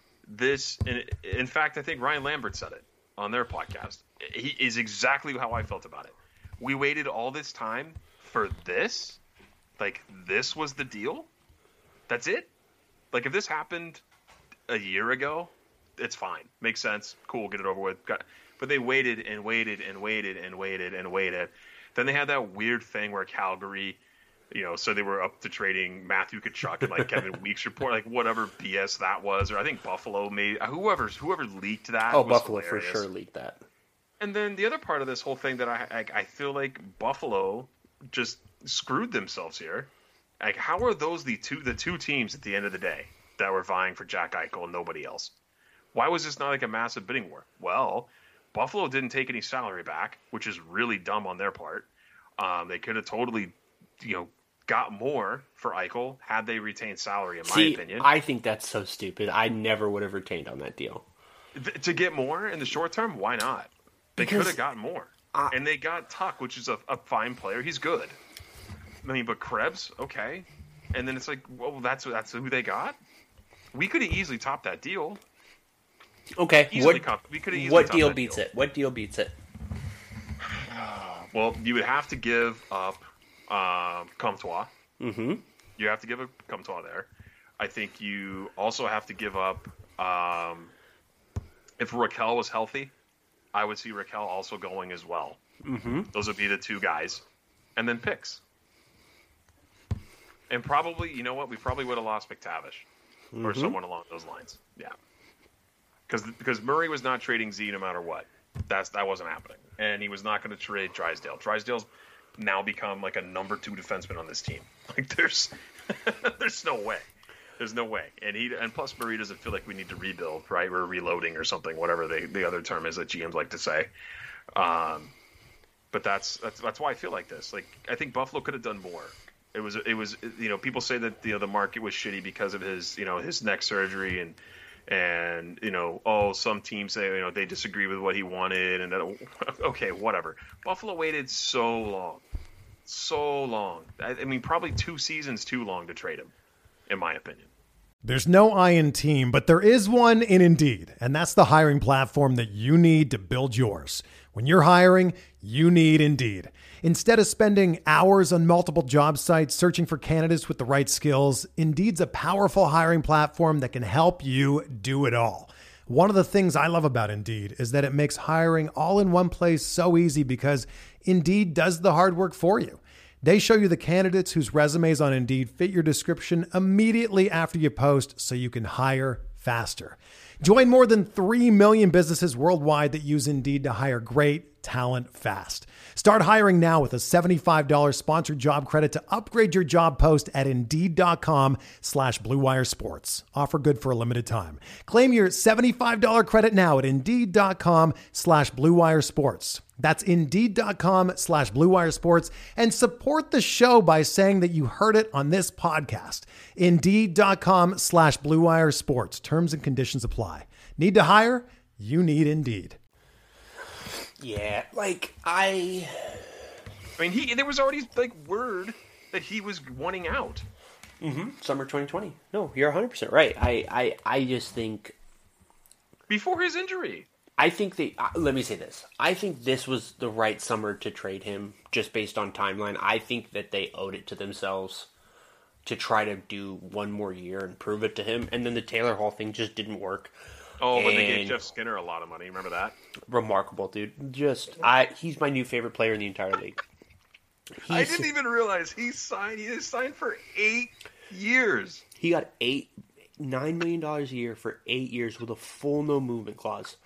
This, in, in fact, I think Ryan Lambert said it on their podcast. He is exactly how I felt about it. We waited all this time for this? Like, this was the deal? That's it? Like, if this happened a year ago, it's fine. Makes sense. Cool, get it over with. Got, but they waited and waited and waited and waited and waited. Then they had that weird thing where Calgary, you know, so they were up to trading Matthew Tkachuk and like Kevin Weeks report, like whatever B S that was, or I think Buffalo made whoever whoever leaked that. Oh, was Buffalo hilarious. for sure leaked that. And then the other part of this whole thing that I, I I feel like Buffalo just screwed themselves here. Like, how are those the two the two teams at the end of the day that were vying for Jack Eichel and nobody else? Why was this not like a massive bidding war? Well, Buffalo didn't take any salary back, which is really dumb on their part. Um, they could have totally, you know, got more for Eichel had they retained salary, in my See, opinion. I think that's so stupid. I never would have retained on that deal. Th- to get more in the short term, why not? They Because could have gotten more. I- and they got Tuck, which is a, a fine player. He's good. I mean, but Krebs, okay. And then it's like, well, that's that's who they got? We could have easily topped that deal. Okay, Easily what, comp- we could have easily what topped deal that beats deal. it? What deal beats it? Well, you would have to give up um, Comtois. Mm-hmm. You have to give up Comtois there. I think you also have to give up, um, if Raquel was healthy, I would see Raquel also going as well. Mm-hmm. Those would be the two guys. And then picks. And probably, you know what, we probably would have lost McTavish Mm-hmm. or someone along those lines. Yeah. Because because Murray was not trading Z no matter what. That's That wasn't happening. And he was not going to trade Drysdale. Drysdale's now become like a number two defenseman on this team. Like, there's there's no way. There's no way. And he and plus Murray doesn't feel like we need to rebuild, right? We're reloading or something, whatever they, the other term is that G Ms like to say. Um, but that's that's that's why I feel like this. Like, I think Buffalo could have done more. It was it was you know, people say that, you know, the market was shitty because of his, you know, his neck surgery and and you know, oh, some teams say, you know, they disagree with what he wanted, and that, okay, whatever. Buffalo waited so long, so long. I, I mean, probably two seasons too long to trade him, in my opinion. There's no I in team, but there is one in Indeed, and that's the hiring platform that you need to build yours. When you're hiring, you need Indeed. Instead of spending hours on multiple job sites searching for candidates with the right skills, Indeed's a powerful hiring platform that can help you do it all. One of the things I love about Indeed is that it makes hiring all in one place so easy because Indeed does the hard work for you. They show you the candidates whose resumes on Indeed fit your description immediately after you post so you can hire faster. Join more than three million businesses worldwide that use Indeed to hire great, talent fast. Start hiring now with a seventy-five dollars sponsored job credit to upgrade your job post at Indeed.com slash Blue Wire Sports. Offer good for a limited time. Claim your seventy-five dollars credit now at Indeed.com slash Blue Wire Sports. That's Indeed.com slash Blue Wire Sports, and support the show by saying that you heard it on this podcast. Indeed.com slash Blue Wire Sports. Terms and conditions apply. Need to hire? You need Indeed. Yeah, like, I... I mean, he there was already, like, word that he was wanting out. Mm-hmm. Summer twenty twenty. No, you're one hundred percent right. I, I, I just think... Before his injury. I think they... Uh, let me say this. I think this was the right summer to trade him, just based on timeline. I think that they owed it to themselves to try to do one more year and prove it to him. And then the Taylor Hall thing just didn't work. Oh, when and they gave Jeff Skinner a lot of money. Remember that? Remarkable, dude. Just, I he's my new favorite player in the entire league. He's, I didn't even realize he signed. He signed for eight years. He got eight, nine million dollars a year for eight years with a full no movement clause.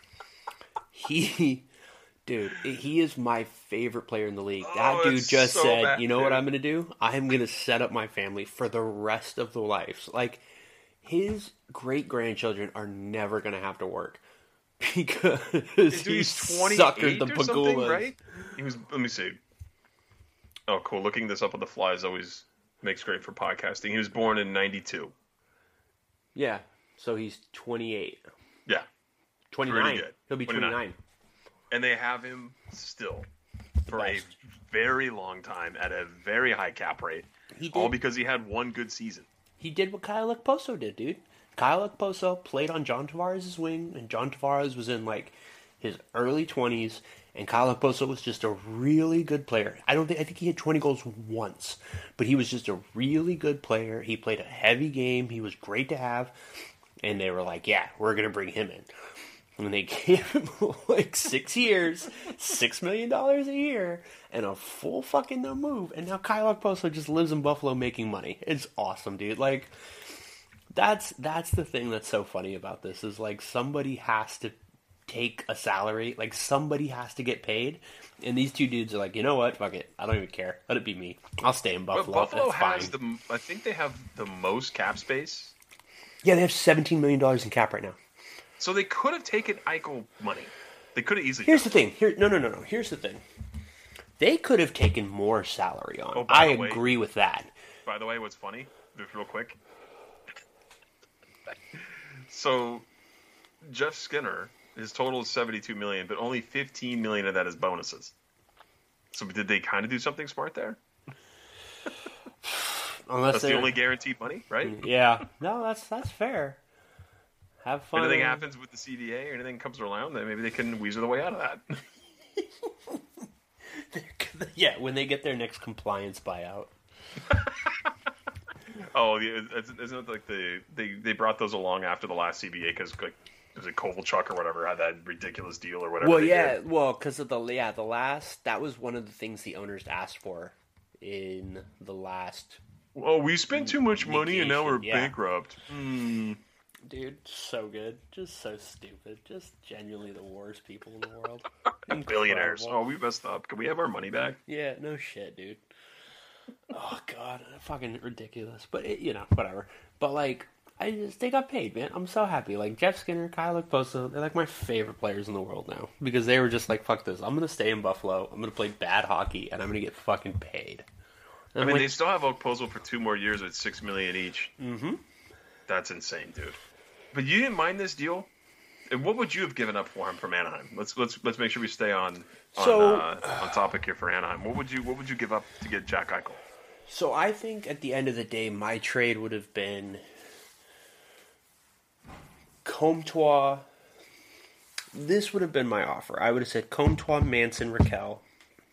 He, dude, he is my favorite player in the league. That oh, dude just so said, bad, you know dude. what I'm going to do? I'm going to set up my family for the rest of their lives. Like, his great-grandchildren are never going to have to work because Dude, he he's suckered the twenty-eight or something, Pagulas. right? He was, let me see. Oh, cool. Looking this up on the fly is always makes great for podcasting. He was born in ninety-two. Yeah, so he's twenty-eight. Yeah. twenty-nine. Pretty good. He'll be twenty-nine. twenty-nine. And they have him still for a Best. very long time at a very high cap rate. He did. All because he had one good season. He did what Kyle Okposo did, dude. Kyle Okposo played on John Tavares' wing, and John Tavares was in, like, his early twenties, and Kyle Okposo was just a really good player. I don't think, I think he had twenty goals once, but he was just a really good player. He played a heavy game. He was great to have, and they were like, yeah, we're going to bring him in. And they gave him, like, six years, six million dollars a year, and a full fucking no move. And now Kyle Okposo just lives in Buffalo making money. It's awesome, dude. Like, that's that's the thing that's so funny about this, is, like, somebody has to take a salary. Like, somebody has to get paid. And these two dudes are like, you know what? Fuck it. I don't even care. Let it be me. I'll stay in Buffalo. But Buffalo That's has fine. the, I think they have the most cap space. Yeah, they have seventeen million dollars in cap right now. So they could have taken Eichel money. They could have easily. Here's the done thing. Here, no, no, no, no. Here's the thing. They could have taken more salary on. Oh, by I the way- agree with that. it. By the way, what's funny? Just real quick. So, Jeff Skinner, his total is seventy-two million dollars, but only fifteen million dollars of that is bonuses. So did they kind of do something smart there? Unless That's the they're- only guaranteed money, right? Yeah. No, that's that's fair. Have If fun. anything happens with the C D A or anything comes around, then maybe they can weasel their way out of that. Yeah, when they get their next compliance buyout. Oh, yeah, isn't it like the they, they brought those along after the last C B A because like was it Kovalchuk or whatever had that ridiculous deal or whatever? Well, they yeah, did. well, because of the yeah the last that was one of the things the owners asked for in the last. Well, we spent too much money and now we're Vacation, yeah. bankrupt. Hmm. Dude, so good, just so stupid, just genuinely the worst people in the world. Billionaires. Incredible. Oh, we messed up. Can we have our money back? Yeah, no shit, dude. Oh god, fucking ridiculous. But it, you know, whatever. But like, I just they got paid, man. I'm so happy. Like Jeff Skinner, Kyle Okposo, they're like my favorite players in the world now because they were just like, fuck this. I'm gonna stay in Buffalo. I'm gonna play bad hockey, and I'm gonna get fucking paid. And I I'm mean, like, they still have Okposo for two more years at six million each. mm-hmm. That's insane, dude. But you didn't mind this deal? And what would you have given up for him from Anaheim? Let's let's let's make sure we stay on on, So- uh, on topic here for Anaheim. What would you what would you give up to get Jack Eichel? So I think at the end of the day, my trade would have been Comtois. This would have been my offer. I would have said Comtois, Manson, Raquel,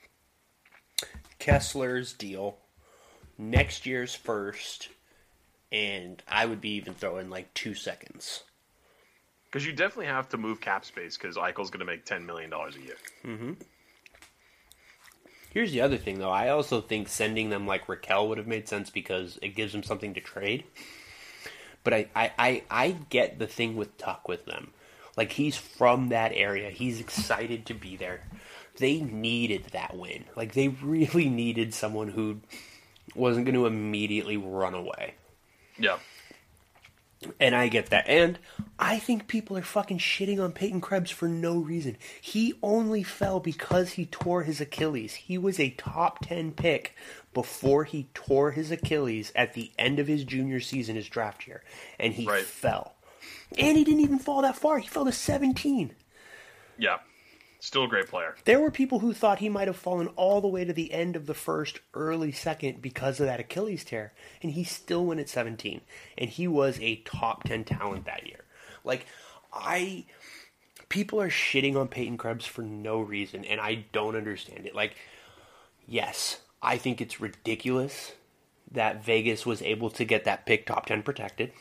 Kessler's deal, next year's first, and I would be even throwing like two seconds. Because you definitely have to move cap space because Eichel's going to make ten million dollars a year. Mm-hmm. Here's the other thing, though. I also think sending them like Raquel would have made sense because it gives them something to trade. But I, I, I, I get the thing with Tuck with them. Like, he's from that area. He's excited to be there. they needed that win. Like, they really needed someone who wasn't going to immediately run away. Yeah. And I get that. And I think people are fucking shitting on Peyton Krebs for no reason. He only fell because he tore his Achilles. He was a top ten pick before he tore his Achilles at the end of his junior season, his draft year. And he right. fell. And he didn't even fall that far. He fell to seventeen. Yeah. Still a great player. There were people who thought he might have fallen all the way to the end of the first, early second because of that Achilles tear. And he still went at seventeen. And he was a top ten talent that year. Like, I... People are shitting on Peyton Krebs for no reason, and I don't understand it. Like, yes, I think it's ridiculous that Vegas was able to get that pick top ten protected.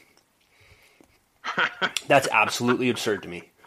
That's absolutely absurd to me.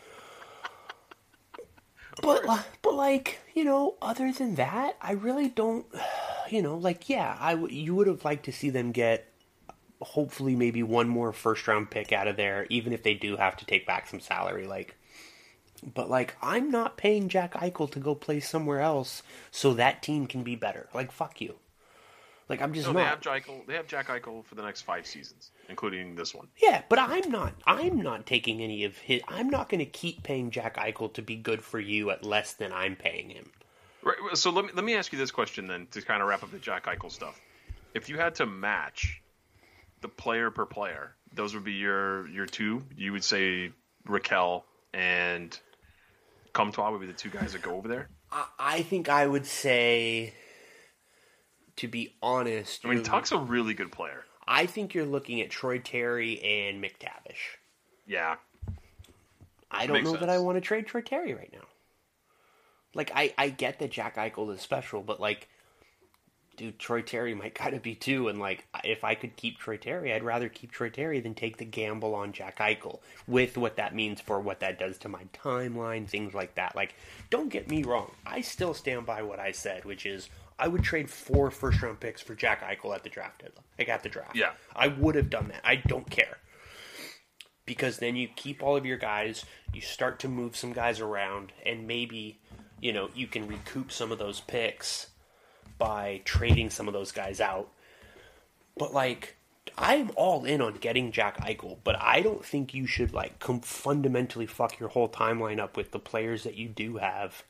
But, but like, you know, other than that, I really don't, you know, like, yeah, I w- you would have liked to see them get, hopefully, maybe one more first-round pick out of there, even if they do have to take back some salary, like, but, like, I'm not paying Jack Eichel to go play somewhere else so that team can be better. Like, fuck you. Like, I'm just no, not. They have, Jack Eichel, they have Jack Eichel for the next five seasons, including this one. Yeah, but I'm not. I'm not taking any of his. I'm not going to keep paying Jack Eichel to be good for you at less than I'm paying him. Right. So let me let me ask you this question then to kind of wrap up the Jack Eichel stuff. If you had to match the player per player, those would be your your two. You would say Raquel and Comtois would be the two guys that go over there. I, I think I would say. To be honest, I mean, Tuck's a really good player. I think you're looking at Troy Terry and McTavish. Yeah. I don't Makes know sense. that I want to trade Troy Terry right now. Like, I, I get that Jack Eichel is special, but, like, dude, Troy Terry might kind of be too, and, like, if I could keep Troy Terry, I'd rather keep Troy Terry than take the gamble on Jack Eichel, with what that means for what that does to my timeline, things like that. Like, don't get me wrong. I still stand by what I said, which is, I would trade four first-round picks for Jack Eichel at the draft deadline. Like, at the draft. Yeah. I would have done that. I don't care. Because then you keep all of your guys, you start to move some guys around, and maybe, you know, you can recoup some of those picks by trading some of those guys out. But, like, I'm all in on getting Jack Eichel, but I don't think you should, like, com- fundamentally fuck your whole timeline up with the players that you do have.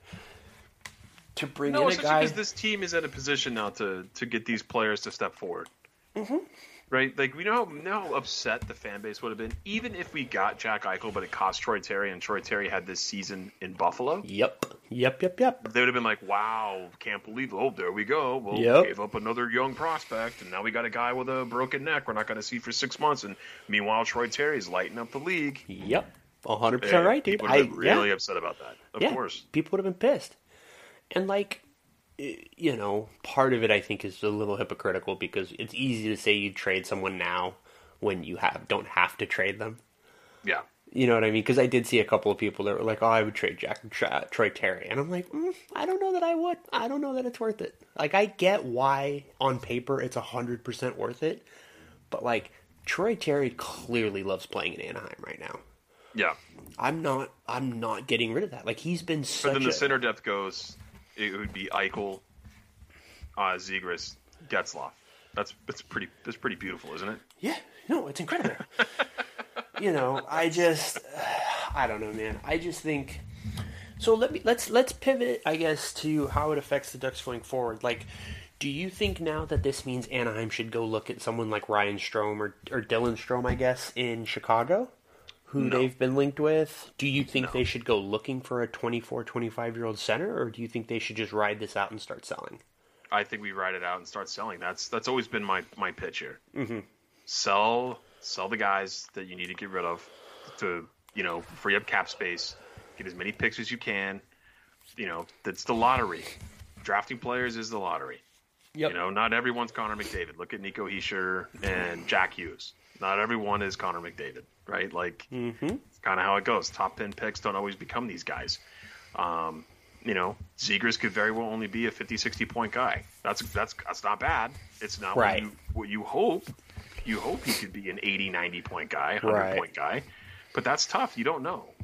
To bring No, in a especially guy, because this team is at a position now to, to get these players to step forward. Mm-hmm. Right? Like, we know how, we know how upset the fan base would have been, even if we got Jack Eichel, but it cost Troy Terry, and Troy Terry had this season in Buffalo. Yep. Yep, yep, yep. They would have been like, wow, can't believe, oh, there we go. Well, Yep. gave up another young prospect, and now we got a guy with a broken neck we're not going to see for six months. And meanwhile, Troy Terry's lighting up the league. Yep. one hundred percent And right, dude. People would have been I, really yeah. upset about that. Of yeah, course. people would have been pissed. And, like, you know, part of it I think is a little hypocritical because it's easy to say you trade someone now when you have don't have to trade them. Yeah. You know what I mean? Because I did see a couple of people that were like, oh, I would trade Jack Tra- Troy Terry. And I'm like, mm, I don't know that I would. I don't know that it's worth it. Like, I get why on paper it's one hundred percent worth it. But, like, Troy Terry clearly loves playing in Anaheim right now. Yeah. I'm not I'm not getting rid of that. Like, he's been such But then the a... center depth goes, it would be Eichel, uh, Zegras, Getzlaf. That's that's pretty that's pretty beautiful, isn't it? Yeah, no, it's incredible. You know, I just, I don't know, man. I just think. So let me let's let's pivot, I guess, to how it affects the Ducks going forward. Like, do you think now that this means Anaheim should go look at someone like Ryan Strome or or Dylan Strome, I guess, in Chicago, who No. they've been linked with? Do you think No. they should go looking for a twenty-four, twenty-five-year-old center, or do you think they should just ride this out and start selling? I think we ride it out and start selling. That's that's always been my, my pitch here. Mm-hmm. Sell sell the guys that you need to get rid of to, you know, free up cap space, get as many picks as you can. You know, that's the lottery. Drafting players is the lottery. Yep. You know, not everyone's Connor McDavid. Look at Nico Hischier and Jack Hughes. Not everyone is Connor McDavid, right? Like, Mm-hmm. it's kind of how it goes. Top ten picks don't always become these guys. Um, you know, Zegras could very well only be a fifty, sixty point guy. That's that's that's not bad. It's not Right. what you what you hope. You hope he could be an eighty, ninety point guy, one hundred Right. point guy. But that's tough. You don't know.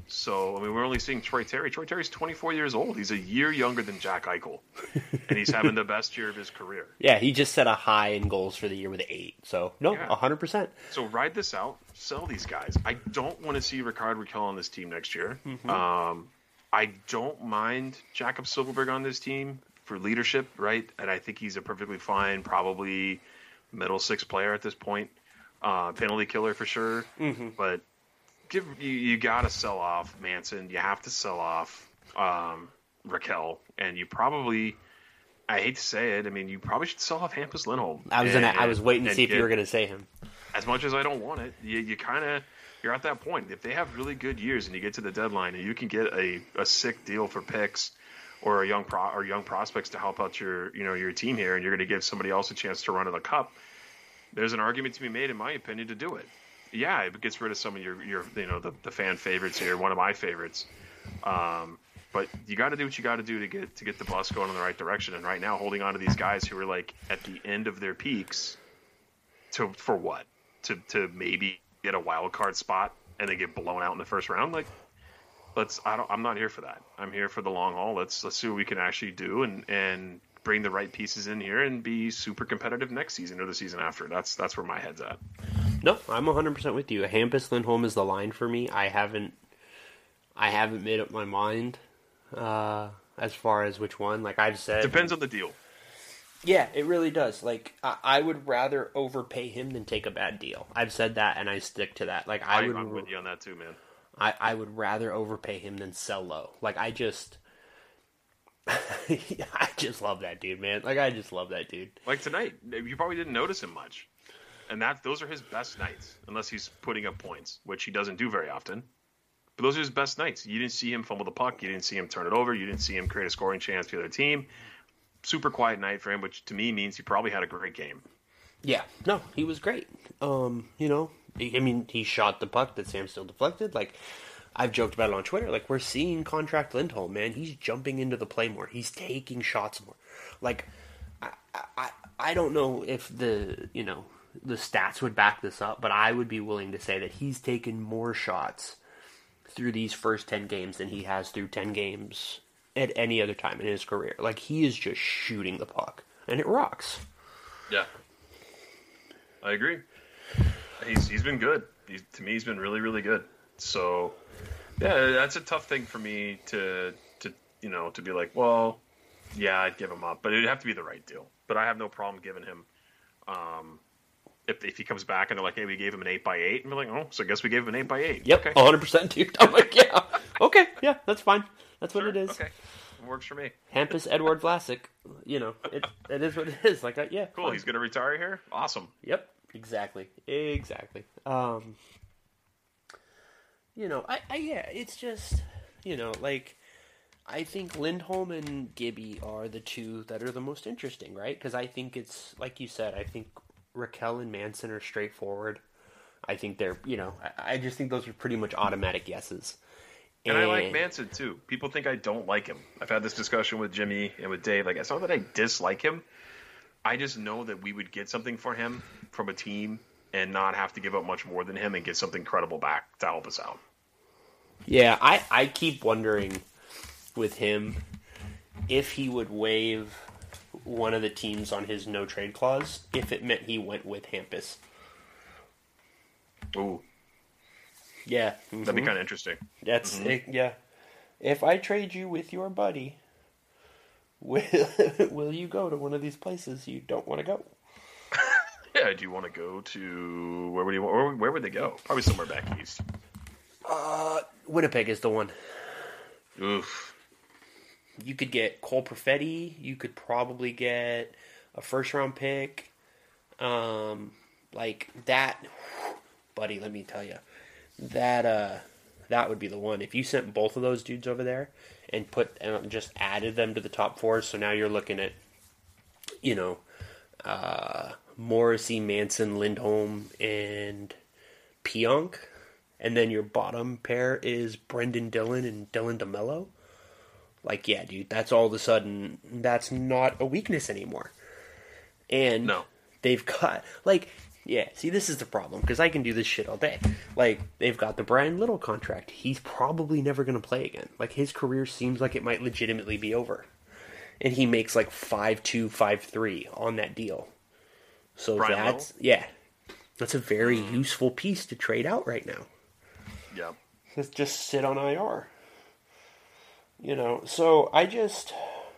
So, I mean, we're only seeing Troy Terry. Troy Terry's twenty-four years old. He's a year younger than Jack Eichel. And he's having the best year of his career. Yeah, he just set a high in goals for the year with eight. So, no, Yeah. one hundred percent. So ride this out. Sell these guys. I don't want to see Rickard Rakell on this team next year. Mm-hmm. Um, I don't mind Jakob Silfverberg on this team for leadership, right? And I think he's a perfectly fine, probably middle six player at this point. Uh, penalty killer for sure. Mm-hmm. But give you, you got to sell off Manson. You have to sell off um, Rakell. And you probably, I hate to say it, I mean, you probably should sell off Hampus Lindholm. I was and, gonna, I was waiting to and see if get, you were going to say him. As much as I don't want it, you, you kind of, you're at that point. If they have really good years and you get to the deadline and you can get a, a sick deal for picks or a young pro or young prospects to help out your, you know, your team here, and you're going to give somebody else a chance to run in the cup, there's an argument to be made, in my opinion, to do it. Yeah, it gets rid of some of your, your you know, the, the fan favorites here, one of my favorites. Um, but you got to do what you got to do to get to get the bus going in the right direction. And right now, holding on to these guys who are like at the end of their peaks, to for what? To to maybe get a wild card spot and then get blown out in the first round? Like, let's. I don't. I'm not here for that. I'm here for the long haul. Let's let's see what we can actually do and and bring the right pieces in here and be super competitive next season or the season after. That's that's where my head's at. No, I'm one hundred percent with you. Hampus Lindholm is the line for me. I haven't, I haven't made up my mind uh, as far as which one. Like I've said, Depends on the deal. Yeah, it really does. Like I, I would rather overpay him than take a bad deal. I've said that, and I stick to that. Like I I, would, I'm with you on that too, man. I, I would rather overpay him than sell low. Like I just, I just love that dude, man. Like I just love that dude. Like tonight, you probably didn't notice him much, and that those are his best nights, unless he's putting up points, which he doesn't do very often. But those are his best nights. You didn't see him fumble the puck. You didn't see him turn it over. You didn't see him create a scoring chance for the other team. Super quiet night for him, which to me means he probably had a great game. Yeah, no, he was great. Um, you know, I mean, he shot the puck that Sam still deflected. Like, I've joked about it on Twitter. Like, we're seeing contract Lindholm, man. He's jumping into the play more. He's taking shots more. Like, I, I, I don't know if the, you know, the stats would back this up, but I would be willing to say that he's taken more shots through these first ten games than he has through ten games at any other time in his career. Like, he is just shooting the puck, and it rocks. Yeah, I agree. He's he's been good. He's, to me, he's been really, really good. So, yeah, that's a tough thing for me to to you know to be like, well, yeah, I'd give him up, but it'd have to be the right deal. But I have no problem giving him. Um, if if he comes back and they're like, hey, we gave him an eight by eight, and we're like, oh, so I guess we gave him an eight by eight. Yep, okay. one hundred percent, dude. I'm like, yeah, okay, yeah, that's fine. That's what Sure, it is. Okay, it works for me. Hampus Edward Vlasic, you know, it it is what it is. Like, I, yeah, Cool. fine. He's gonna retire here. Awesome. Yep, exactly, exactly. Um, you know, I, I yeah, it's just, you know, like, I think Lindholm and Gibby are the two that are the most interesting, right? Because I think it's like you said. I think Rakell and Manson are straightforward. I think they're, you know, I, I just think those are pretty much automatic yeses. And, and I like Manson too. People think I don't like him. I've had this discussion with Jimmy and with Dave. Like, it's not that I dislike him. I just know that we would get something for him from a team and not have to give up much more than him and get something credible back to help us out. Yeah, I, I keep wondering with him if he would waive one of the teams on his no trade clause if it meant he went with Hampus. Ooh, Yeah, that'd mm-hmm. be kind of interesting. That's Mm-hmm. it, yeah. If I trade you with your buddy, will will you go to one of these places you don't want to go? Yeah, do you want to go to where would you where, where would they go? Probably somewhere back east. Uh, Winnipeg is the one. Oof. You could get Cole Perfetti. You could probably get a first round pick. Um, like that, buddy. Let me tell you, that uh, that would be the one. If you sent both of those dudes over there and put and just added them to the top four, so now you're looking at, you know, uh, Morrissey, Manson, Lindholm, and Pionk, and then your bottom pair is Brendan Dillon and Dylan DeMello. Like, yeah, dude, that's all of a sudden, that's not a weakness anymore. And No. they've got, like, Yeah, see, this is the problem, because I can do this shit all day. Like, they've got the Brian Little contract. He's probably never going to play again. Like, his career seems like it might legitimately be over. And he makes like five two, five three on that deal. So Brian that's, Little? yeah. That's a very useful piece to trade out right now. Yep. Just, just sit on I R. You know, so I just...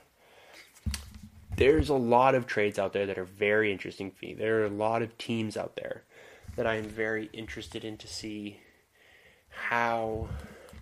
There's a lot of trades out there that are very interesting for me. There are a lot of teams out there that I am very interested in to see how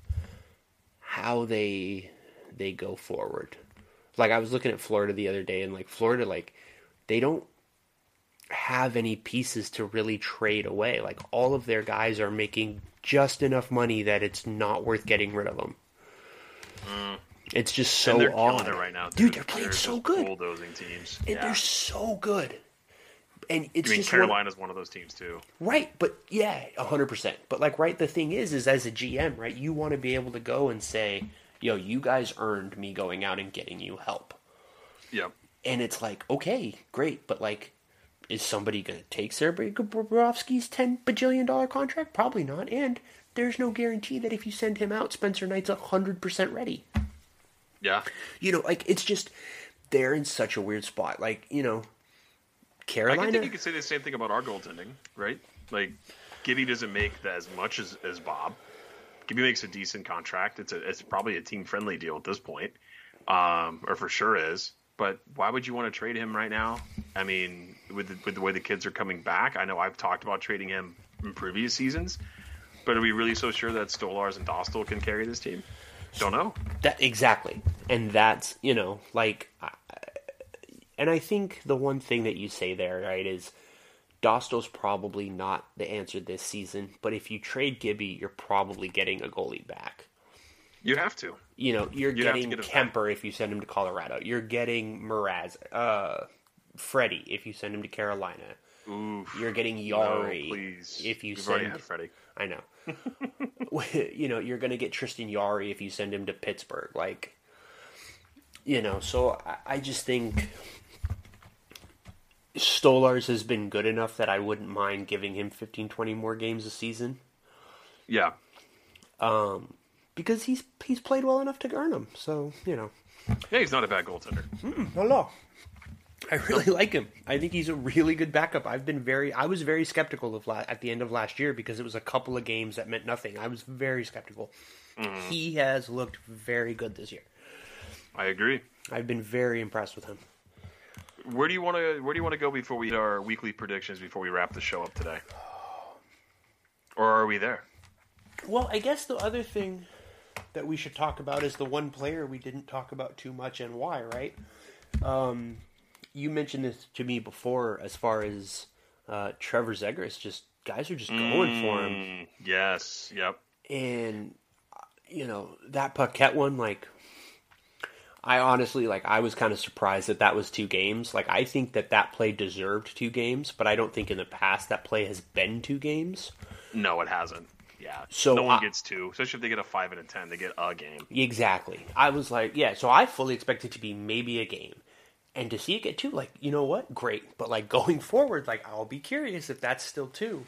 how they they go forward. Like, I was looking at Florida the other day, and like Florida, like, they don't have any pieces to really trade away. Like, all of their guys are making just enough money that it's not worth getting rid of them. Mm. It's just so and they're odd. killing it right now, dude. They're playing they're so good. Bulldozing teams, and yeah. they're so good. And it's I mean, just Carolina's one, one of those teams too, right? But yeah, a hundred percent. But like, right, the thing is, is as a G M, right, you want to be able to go and say, "Yo, you guys earned me going out and getting you help." Yep. And it's like, okay, great, but like, is somebody going to take Sergei Bobrovsky's ten bajillion dollar contract? Probably not. And there's no guarantee that if you send him out, Spencer Knight's a hundred percent ready. Yeah. You know, like, it's just, they're in such a weird spot. Like, you know, Carolina... I think you could say the same thing about our goaltending, right? Like, Gibby doesn't make as much as, as Bob. Gibby makes a decent contract. It's a it's probably a team-friendly deal at this point, um, or for sure is. But why would you want to trade him right now? I mean, with the, with the way the kids are coming back, I know I've talked about trading him in previous seasons, but are we really so sure that Stolarz and Dostal can carry this team? Don't know. That exactly, and that's, you know, like, and I think the one thing that you say there, right, is Dostal's probably not the answer this season. But if you trade Gibby, you're probably getting a goalie back. You have to. You know, you're You'd have to getting get him Kemper back. if you send him to Colorado. You're getting Mraz, uh, Freddie if you send him to Carolina. Oof. You're getting Yari No, please. if you We've send. already had Freddie. I know. You know, you're going to get Tristan Yari if you send him to Pittsburgh. Like, you know, so I, I just think Stolarz has been good enough that I wouldn't mind giving him fifteen, twenty more games a season. Yeah. Um, because he's he's played well enough to earn them. So, you know. Yeah, he's not a bad goaltender. Mm, no, no. I really like him. I think he's a really good backup. I've been very, I was very skeptical of la- at the end of last year because it was a couple of games that meant nothing. I was very skeptical. Mm. He has looked very good this year. I agree. I've been very impressed with him. Where do you want to Where do you want to go before we hit our weekly predictions before we wrap the show up today? Or are we there? Well, I guess the other thing that we should talk about is the one player we didn't talk about too much and why, right? Um, you mentioned this to me before as far as uh, Trevor Zegras. Just guys are just going mm, for him. Yes, yep. And, you know, that Paquette one, like, I honestly, like, I was kind of surprised that that was two games. Like, I think that that play deserved two games, but I don't think in the past that play has been two games. No, it hasn't. Yeah. So no one I, gets two, especially if they get a five and a ten. They get a game. Exactly. I was like, yeah, so I fully expect it to be maybe a game. And to see it get two, like, you know what? Great. But, like, going forward, like, I'll be curious if that's still two.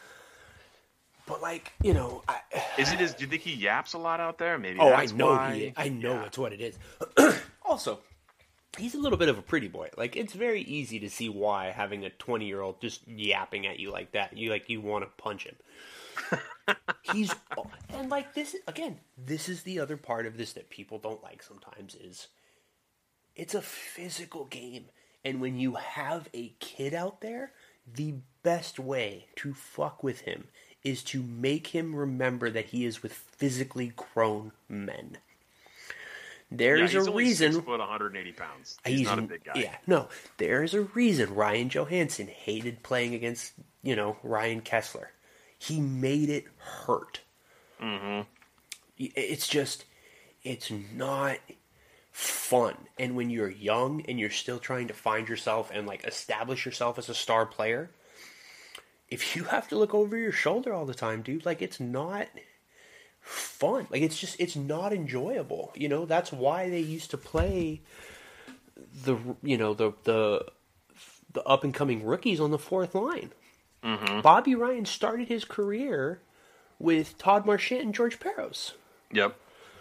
But, like, you know... I, is it? Is, do you think he yaps a lot out there? Maybe oh, that's I know why. he I know yeah. that's what it is. Also, he's a little bit of a pretty boy. Like, it's very easy to see why having a twenty-year-old just yapping at you like that. You, like, you want to punch him. He's... And, like, this... Again, this is the other part of this that people don't like sometimes is... It's a physical game. And when you have a kid out there, the best way to fuck with him is to make him remember that he is with physically grown men. There yeah, is he's a only reason. Six foot, one hundred eighty pounds. He's, he's not a big guy. Yeah, no. There is a reason Ryan Johansson hated playing against, you know, Ryan Kessler. He made it hurt. Mm-hmm. It's just, it's not fun. And when you're young and you're still trying to find yourself and, like, establish yourself as a star player, if you have to look over your shoulder all the time, dude, like, it's not fun. Like, it's just, it's not enjoyable. You know, that's why they used to play the, you know, the, the, the up and coming rookies on the fourth line. Mm-hmm. Bobby Ryan started his career with Todd Marchant and George Peros. Yep.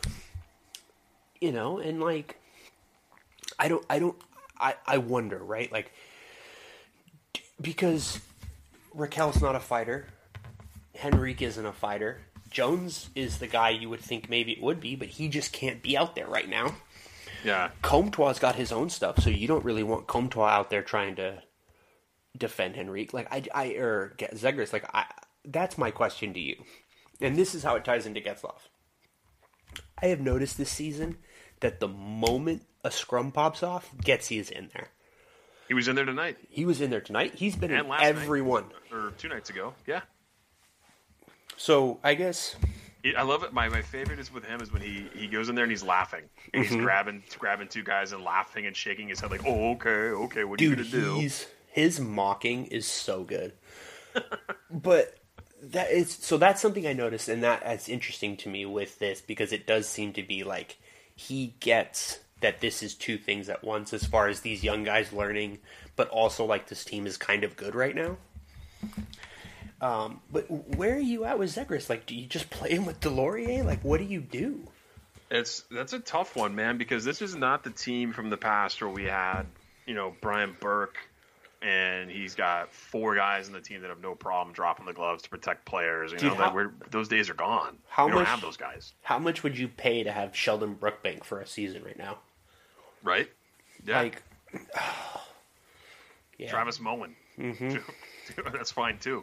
You know, and like, I don't, I don't, I, I wonder, right? Like, because Raquel's not a fighter, Henrique isn't a fighter, Jones is the guy you would think maybe it would be, but he just can't be out there right now. Yeah. Comtois got his own stuff, so you don't really want Comtois out there trying to defend Henrique. Like, I, I or get Zegras, like, I, that's my question to you. And this is how it ties into Getzlaf. I have noticed this season that the moment a scrum pops off, Getzy is in there. He was in there tonight. He was in there tonight. He's been and in last every night, one. Or two nights ago, yeah. So, I guess... I love it. My my favorite is with him is when he, he goes in there and he's laughing. And he's mm-hmm. grabbing grabbing two guys and laughing and shaking his head like, oh, okay, okay, what are Dude, you going to do? He's, his mocking is so good. But that is so that's something I noticed, and that that's interesting to me with this, because it does seem to be like he gets that this is two things at once as far as these young guys learning, but also like this team is kind of good right now. Um, but where are you at with Zegras? Like, do you just play him with Delorier? Like, what do you do? It's that's a tough one, man, because this is not the team from the past where we had, you know, Brian Burke, and he's got four guys in the team that have no problem dropping the gloves to protect players. You Dude, know, how, like we're, those days are gone. How we much, don't have those guys. How much would you pay to have Sheldon Brookbank for a season right now? Right? Yeah. Like, oh, yeah. Travis Moen. Mm-hmm. That's fine too.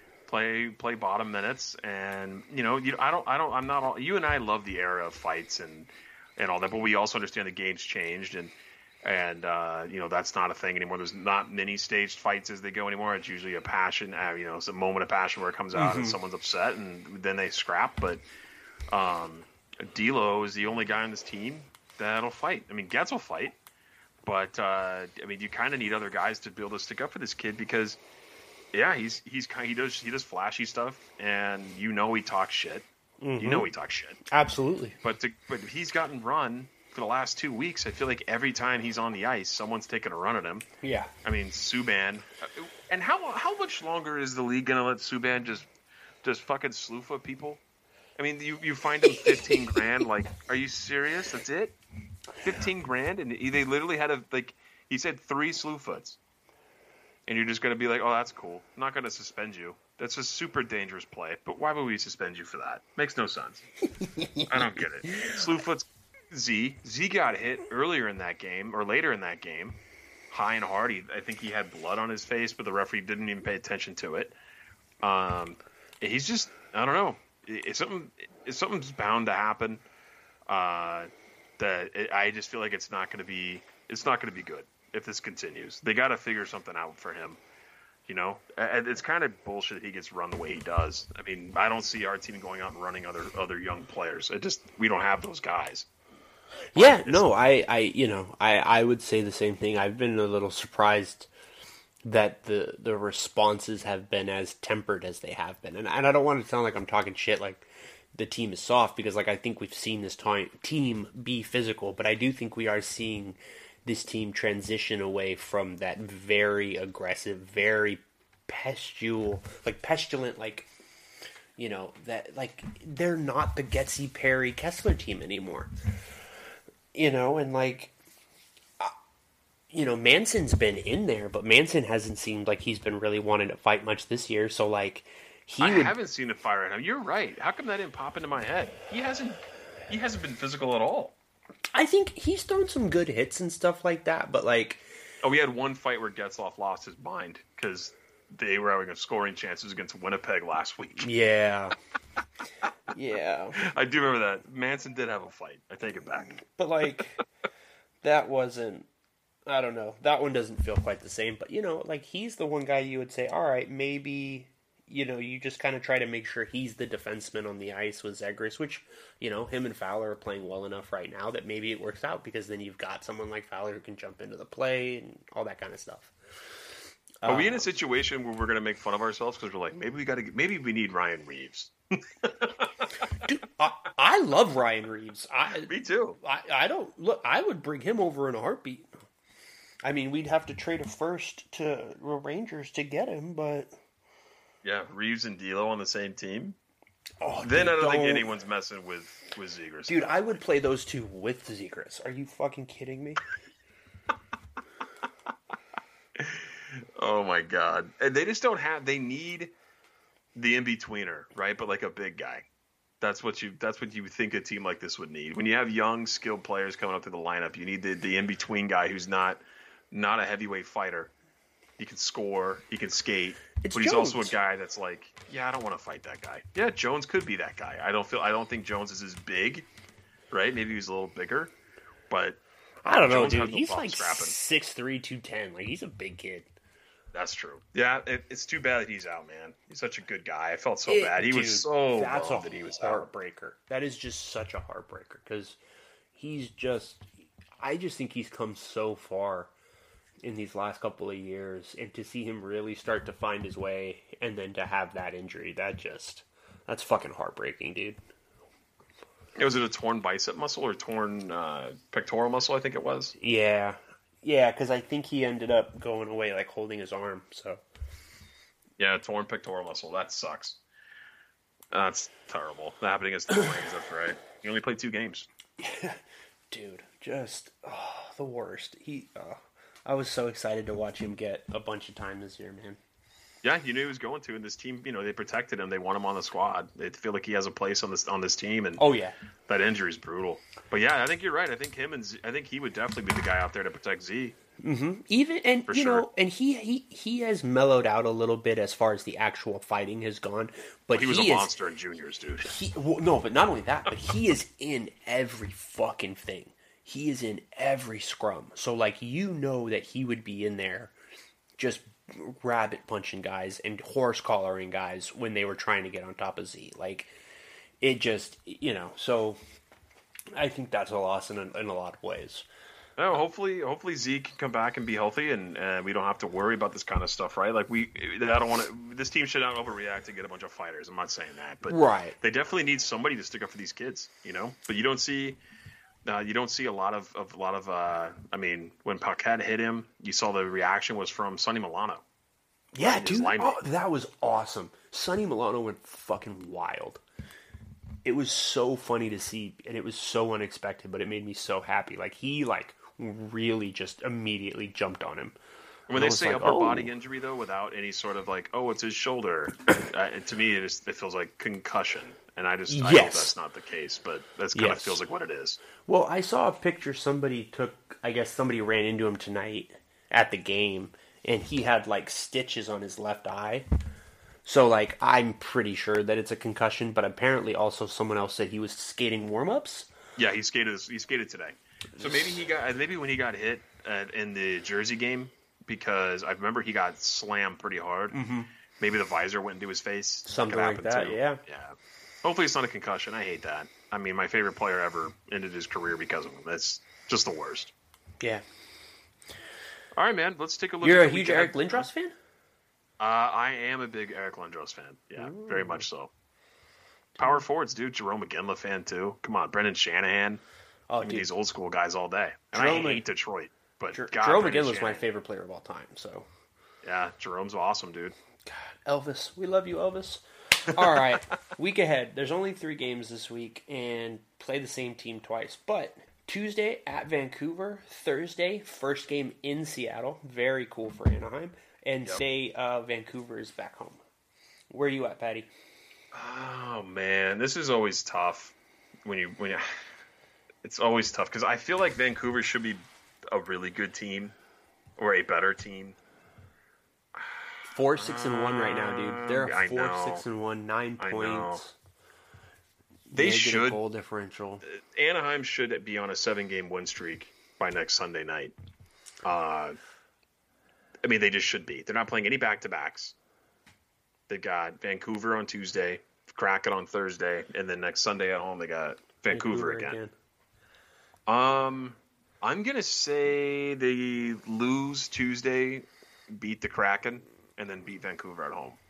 Play play bottom minutes, and you know, you I don't I don't I'm not all, you and I love the era of fights and and all that, but we also understand the game's changed, and and uh, you know, that's not a thing anymore. There's not many staged fights as they go anymore. It's usually a passion, uh, you know, it's a moment of passion where it comes out mm-hmm. and someone's upset, and then they scrap. But um, D'Lo is the only guy on this team that'll fight. I mean, Getz will fight, but uh, I mean, you kind of need other guys to be able to stick up for this kid, because. Yeah, he's he's kind he does he does flashy stuff, and you know he talks shit. Mm-hmm. You know he talks shit. Absolutely. But to, but he's gotten run for the last two weeks. I feel like every time he's on the ice, someone's taking a run at him. Yeah. I mean, Subban. And how how much longer is the league gonna let Subban just just fucking sloofa people? I mean, you you find him fifteen grand. Like, are you serious? That's it? Fifteen grand, and he, they literally had a like he said three sloofoots. And you're just going to be like, oh, that's cool. I'm not going to suspend you. That's a super dangerous play. But why would we suspend you for that? Makes no sense. I don't get it. Slewfoot's Z. Z got hit earlier in that game, or later in that game. High and hard. He, I think he had blood on his face, but the referee didn't even pay attention to it. Um, he's just, I don't know. It's something, it's something's bound to happen. Uh, that it, I just feel like it's not going to be, it's not going to be good. If this continues, they got to figure something out for him. You know, and it's kind of bullshit that he gets run the way he does. I mean, I don't see our team going out and running other other young players. It just we don't have those guys. Yeah, no, I, I, you know, I, I would say the same thing. I've been a little surprised that the the responses have been as tempered as they have been, and and I don't want to sound like I'm talking shit like the team is soft, because like I think we've seen this time, team be physical, but I do think we are seeing this team transition away from that very aggressive, very pestilent, like pestilent, like, you know, that like they're not the Getzy, Perry, Kessler team anymore. You know, and like, uh, you know, Manson's been in there, but Manson hasn't seemed like he's been really wanting to fight much this year. So like, he I would... haven't seen the fire at him. You're right. How come that didn't pop into my head? He hasn't. He hasn't been physical at all. I think he's thrown some good hits and stuff like that, but like... Oh, we had one fight where Getzlaf lost his mind because they were having a scoring chances against Winnipeg last week. Yeah. yeah. I do remember that. Manson did have a fight. I take it back. But like, that wasn't... I don't know. That one doesn't feel quite the same, but you know, like he's the one guy you would say, all right, maybe... You know, you just kind of try to make sure he's the defenseman on the ice with Zegras, which, you know, him and Fowler are playing well enough right now that maybe it works out, because then you've got someone like Fowler who can jump into the play and all that kind of stuff. Are uh, we in a situation where we're going to make fun of ourselves because we're like, maybe we got to, maybe we need Ryan Reeves? Dude, I, I love Ryan Reeves. I, Me too. I, I don't look. I would bring him over in a heartbeat. I mean, we'd have to trade a first to Rangers to get him, but. Yeah, Reeves and D'Lo on the same team. Oh, then dude, I don't, don't think anyone's messing with with Zegras. Dude, I would play those two with Zegras. Are you fucking kidding me? Oh my god, and they just don't have. They need the in betweener, right? But like a big guy. That's what you. That's what you would think a team like this would need. When you have young, skilled players coming up to the lineup, you need the, the in between guy who's not not a heavyweight fighter. He can score, he can skate, It's but he's Jones. also a guy that's like, yeah, I don't want to fight that guy. Yeah, Jones could be that guy. I don't feel. I don't think Jones is as big, right? Maybe he's a little bigger, but I don't know, Jones has dude. no He's problem like scrapping. six three, two ten. Like, he's a big kid. That's true. Yeah, it, it's too bad that he's out, man. He's such a good guy. I felt so It- bad. He dude, was so that's bummed a that he was out. heartbreaker. That is just such a heartbreaker because he's just. I just think he's come so far in these last couple of years, and to see him really start to find his way, and then to have that injury, that just that's fucking heartbreaking, dude. It was it a torn bicep muscle or torn uh, pectoral muscle? I think it was. Yeah, yeah, because I think he ended up going away like holding his arm. So Yeah, torn pectoral muscle. That sucks. That's terrible. That happened against the Rams. That's right. He only played two games. dude, just oh, the worst. He, uh, I was so excited to watch him get a bunch of time this year, man. Yeah, you knew he was going to, and this team, you know, they protected him. They want him on the squad. They feel like he has a place on this on this team, and Oh yeah, that injury is brutal. But yeah, I think you're right. I think him and Z, I think he would definitely be the guy out there to protect Z. even and For you sure. know, and he he he has mellowed out a little bit as far as the actual fighting has gone. But He was a is, monster in juniors, dude. He well, no, but not only that, but he is in every fucking thing. He is in every scrum. So like you know that he would be in there, just rabbit punching guys and horse collaring guys when they were trying to get on top of Z. Like it just you know. So I think that's a loss in a, in a lot of ways. No, hopefully, hopefully Zeke can come back and be healthy, and uh, we don't have to worry about this kind of stuff, right? Like we, I don't want to. This team should not overreact to get a bunch of fighters. I'm not saying that, but Right. they definitely need somebody to stick up for these kids, you know. But you don't see, uh, you don't see a lot of, of a lot of. Uh, I mean, when Paquette hit him, you saw the reaction was from Sonny Milano. Yeah, Right, his dude. line Oh, mate. that was awesome. Sonny Milano went fucking wild. It was so funny to see, and it was so unexpected, but it made me so happy. Like, he, like, really just immediately jumped on him. When And I they was say like, upper oh. body injury, though, without any sort of like, oh, it's his shoulder, uh, to me, it, is, it feels like concussion. And I just, I hope Yes. that's not the case, but that's kind of Yes. feels like what it is. Well, I saw a picture somebody took, I guess somebody ran into him tonight at the game, and he had, like, stitches on his left eye. So, like, I'm pretty sure that it's a concussion, but apparently also someone else said he was skating warm-ups. Yeah, he skated. He skated today. So maybe he got. Maybe when he got hit uh, in the Jersey game, because I remember he got slammed pretty hard. Mm-hmm. Maybe the visor went into his face. Something could like happen, that, too. yeah. Yeah. Hopefully it's not a concussion. I hate that. I mean, my favorite player ever ended his career because of him. That's just the worst. Yeah. All right, man. Let's take a look. You're at a the huge weekend. Eric Lindros fan? Uh, I am a big Eric Lindros fan. Yeah, very much so. Power forwards, dude. Jerome McGinley fan too. Come on, Brendan Shanahan. Oh, I mean, dude. these old school guys all day. And Jerome- I hate Detroit, but Jer- God, Jerome Brendan McGinley was my Shanahan. favorite player of all time, so. Yeah, Jerome's awesome, dude. Elvis. We love you, Elvis. All right. Week ahead. There's only three games this week and play the same team twice. But Tuesday at Vancouver. Thursday, first game in Seattle. Very cool for Anaheim. And Yep. say uh, Vancouver is back home. Where are you at, Patty? Oh man, this is always tough when you when you, it's always tough because I feel like Vancouver should be a really good team or a better team. Four, six, and one right now, dude. They're I four, know. six, and one, nine I know. points. They Negative should. goal differential. Anaheim should be on a seven-game win streak by next Sunday night. Uh, I mean, they just should be. They're not playing any back-to-backs. They've got Vancouver on Tuesday, Kraken on Thursday, and then next Sunday at home they got Vancouver, again. Um, I'm gonna say they lose Tuesday, beat the Kraken, and then beat Vancouver at home.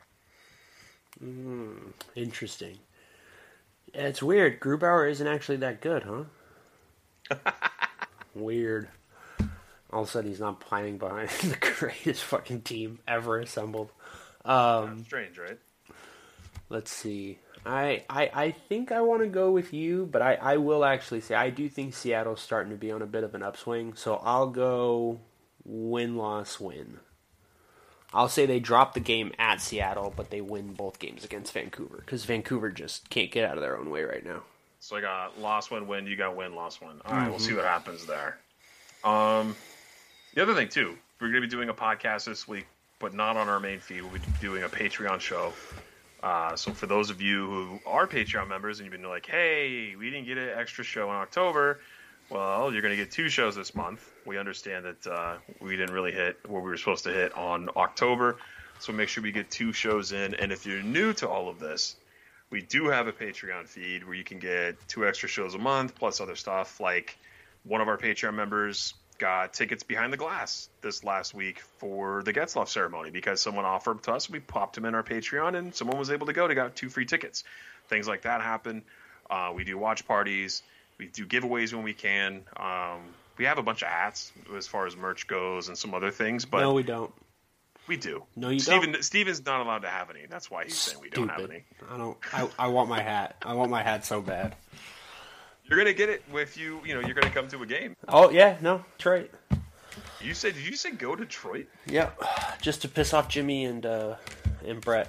Interesting. Yeah, it's weird. Grubauer isn't actually that good, huh? Weird. All of a sudden, he's not playing behind the greatest fucking team ever assembled. Um, Strange, right? Let's see. I, I, I think I want to go with you, but I, I will actually say I do think Seattle's starting to be on a bit of an upswing, so I'll go win-loss-win. I'll say they drop the game at Seattle, but they win both games against Vancouver, because Vancouver just can't get out of their own way right now. So I got loss, win, win. You got win, loss, win. All right, mm-hmm. We'll see what happens there. Um, the other thing, too, we're going to be doing a podcast this week, but not on our main feed. We'll be doing a Patreon show. Uh, so for those of you who are Patreon members and you've been like, hey, we didn't get an extra show in October, well, you're going to get two shows this month. We understand that uh, we didn't really hit what we were supposed to hit on October, so make sure we get two shows in. And if you're new to all of this, we do have a Patreon feed where you can get two extra shows a month plus other stuff. Like one of our Patreon members got tickets behind the glass this last week for the Getzlaf ceremony because someone offered to us. We popped them in our Patreon and someone was able to go. They got two free tickets. Things like that happen. Uh, we do watch parties. We do giveaways when we can. Um, we have a bunch of hats as far as merch goes and some other things. But no, we don't. We do. No, you Steven, don't. Steven's not allowed to have any. That's why he's saying we don't Stupid. have any. I don't. I, I want my hat. I want my hat so bad. You're gonna get it if you, you know, you're gonna come to a game. Oh yeah, no, Detroit. You said? Did you say go Detroit? Yeah, just to piss off Jimmy and uh, and Brett.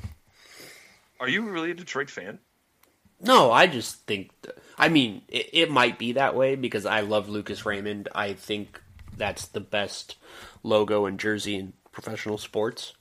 Are you really a Detroit fan? No, I just think. Th- I mean, it, it might be that way because I love Lucas Raymond. I think that's the best logo and jersey in professional sports.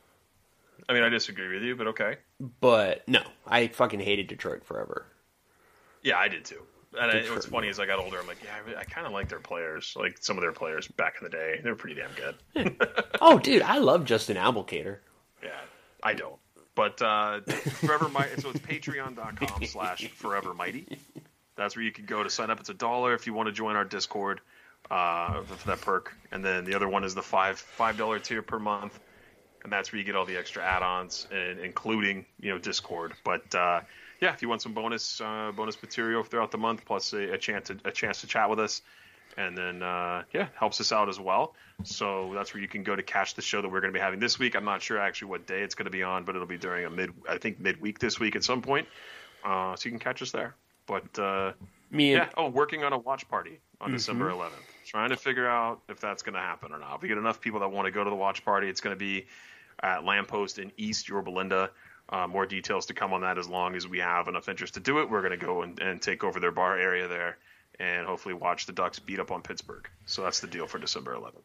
I mean, I disagree with you, but okay. But no, I fucking hated Detroit forever. Yeah, I did too. And I, what's funny is I got older, I'm like, yeah, I, really, I kind of like their players. Like some of their players back in the day, they were pretty damn good. Oh, dude, I love Justin Abelkader. Yeah, I don't. But uh, Forever Mighty, so it's patreon.com slash Forever Mighty. That's where you can go to sign up. It's a dollar if you want to join our Discord uh, for that perk. And then the other one is the five five dollar tier per month, and that's where you get all the extra add-ons, and including you know Discord. But uh, yeah, if you want some bonus uh, bonus material throughout the month, plus a, a chance to, a chance to chat with us, and then uh, yeah, helps us out as well. So that's where you can go to catch the show that we're going to be having this week. I'm not sure actually what day it's going to be on, but it'll be during a mid, I think midweek this week at some point. Uh, so you can catch us there. But uh, Me and- yeah, oh, working on a watch party on mm-hmm. December eleventh. Trying to figure out if that's going to happen or not. If we get enough people that want to go to the watch party, it's going to be at Lamppost in East Yorba Linda. Uh, more details to come on that as long as we have enough interest to do it. We're going to go and, and take over their bar area there and hopefully watch the Ducks beat up on Pittsburgh. So that's the deal for December eleventh.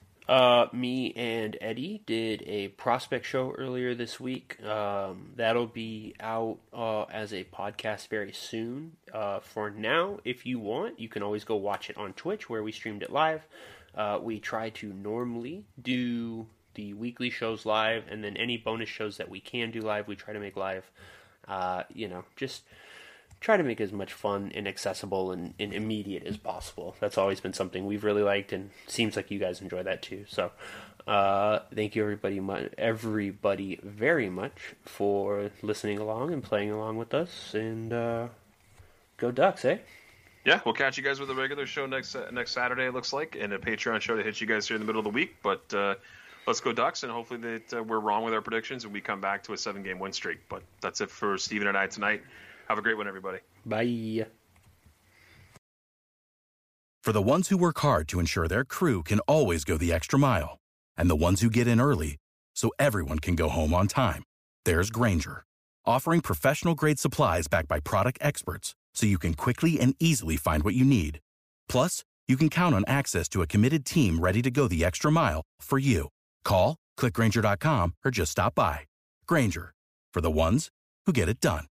Uh, me and Eddie did a prospect show earlier this week. Um, that'll be out uh, as a podcast very soon. Uh, for now, if you want, you can always go watch it on Twitch where we streamed it live. Uh, we try to normally do the weekly shows live, and then any bonus shows that we can do live, we try to make live. Uh, you know, just try to make it as much fun and accessible and, and immediate as possible. That's always been something we've really liked, and seems like you guys enjoy that too. So, uh, thank you everybody, everybody very much for listening along and playing along with us. And uh, go Ducks, eh? Yeah, we'll catch you guys with a regular show next uh, next Saturday. It looks like, and a Patreon show to hit you guys here in the middle of the week. But uh, let's go Ducks, and hopefully that uh, we're wrong with our predictions and we come back to a seven-game win streak. But that's it for Steven and I tonight. Have a great one, everybody. Bye. For the ones who work hard to ensure their crew can always go the extra mile, and the ones who get in early so everyone can go home on time, there's Grainger, offering professional-grade supplies backed by product experts so you can quickly and easily find what you need. Plus, you can count on access to a committed team ready to go the extra mile for you. Call, click Grainger dot com, or just stop by. Grainger, for the ones who get it done.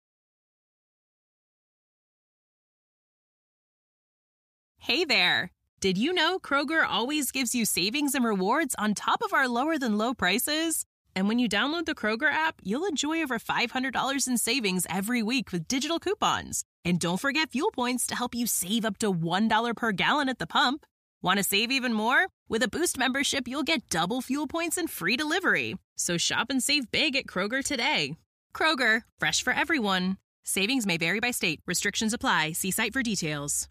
Hey there! Did you know Kroger always gives you savings and rewards on top of our lower-than-low prices? And when you download the Kroger app, you'll enjoy over five hundred dollars in savings every week with digital coupons. And don't forget fuel points to help you save up to one dollar per gallon at the pump. Want to save even more? With a Boost membership, you'll get double fuel points and free delivery. So shop and save big at Kroger today. Kroger, fresh for everyone. Savings may vary by state. Restrictions apply. See site for details.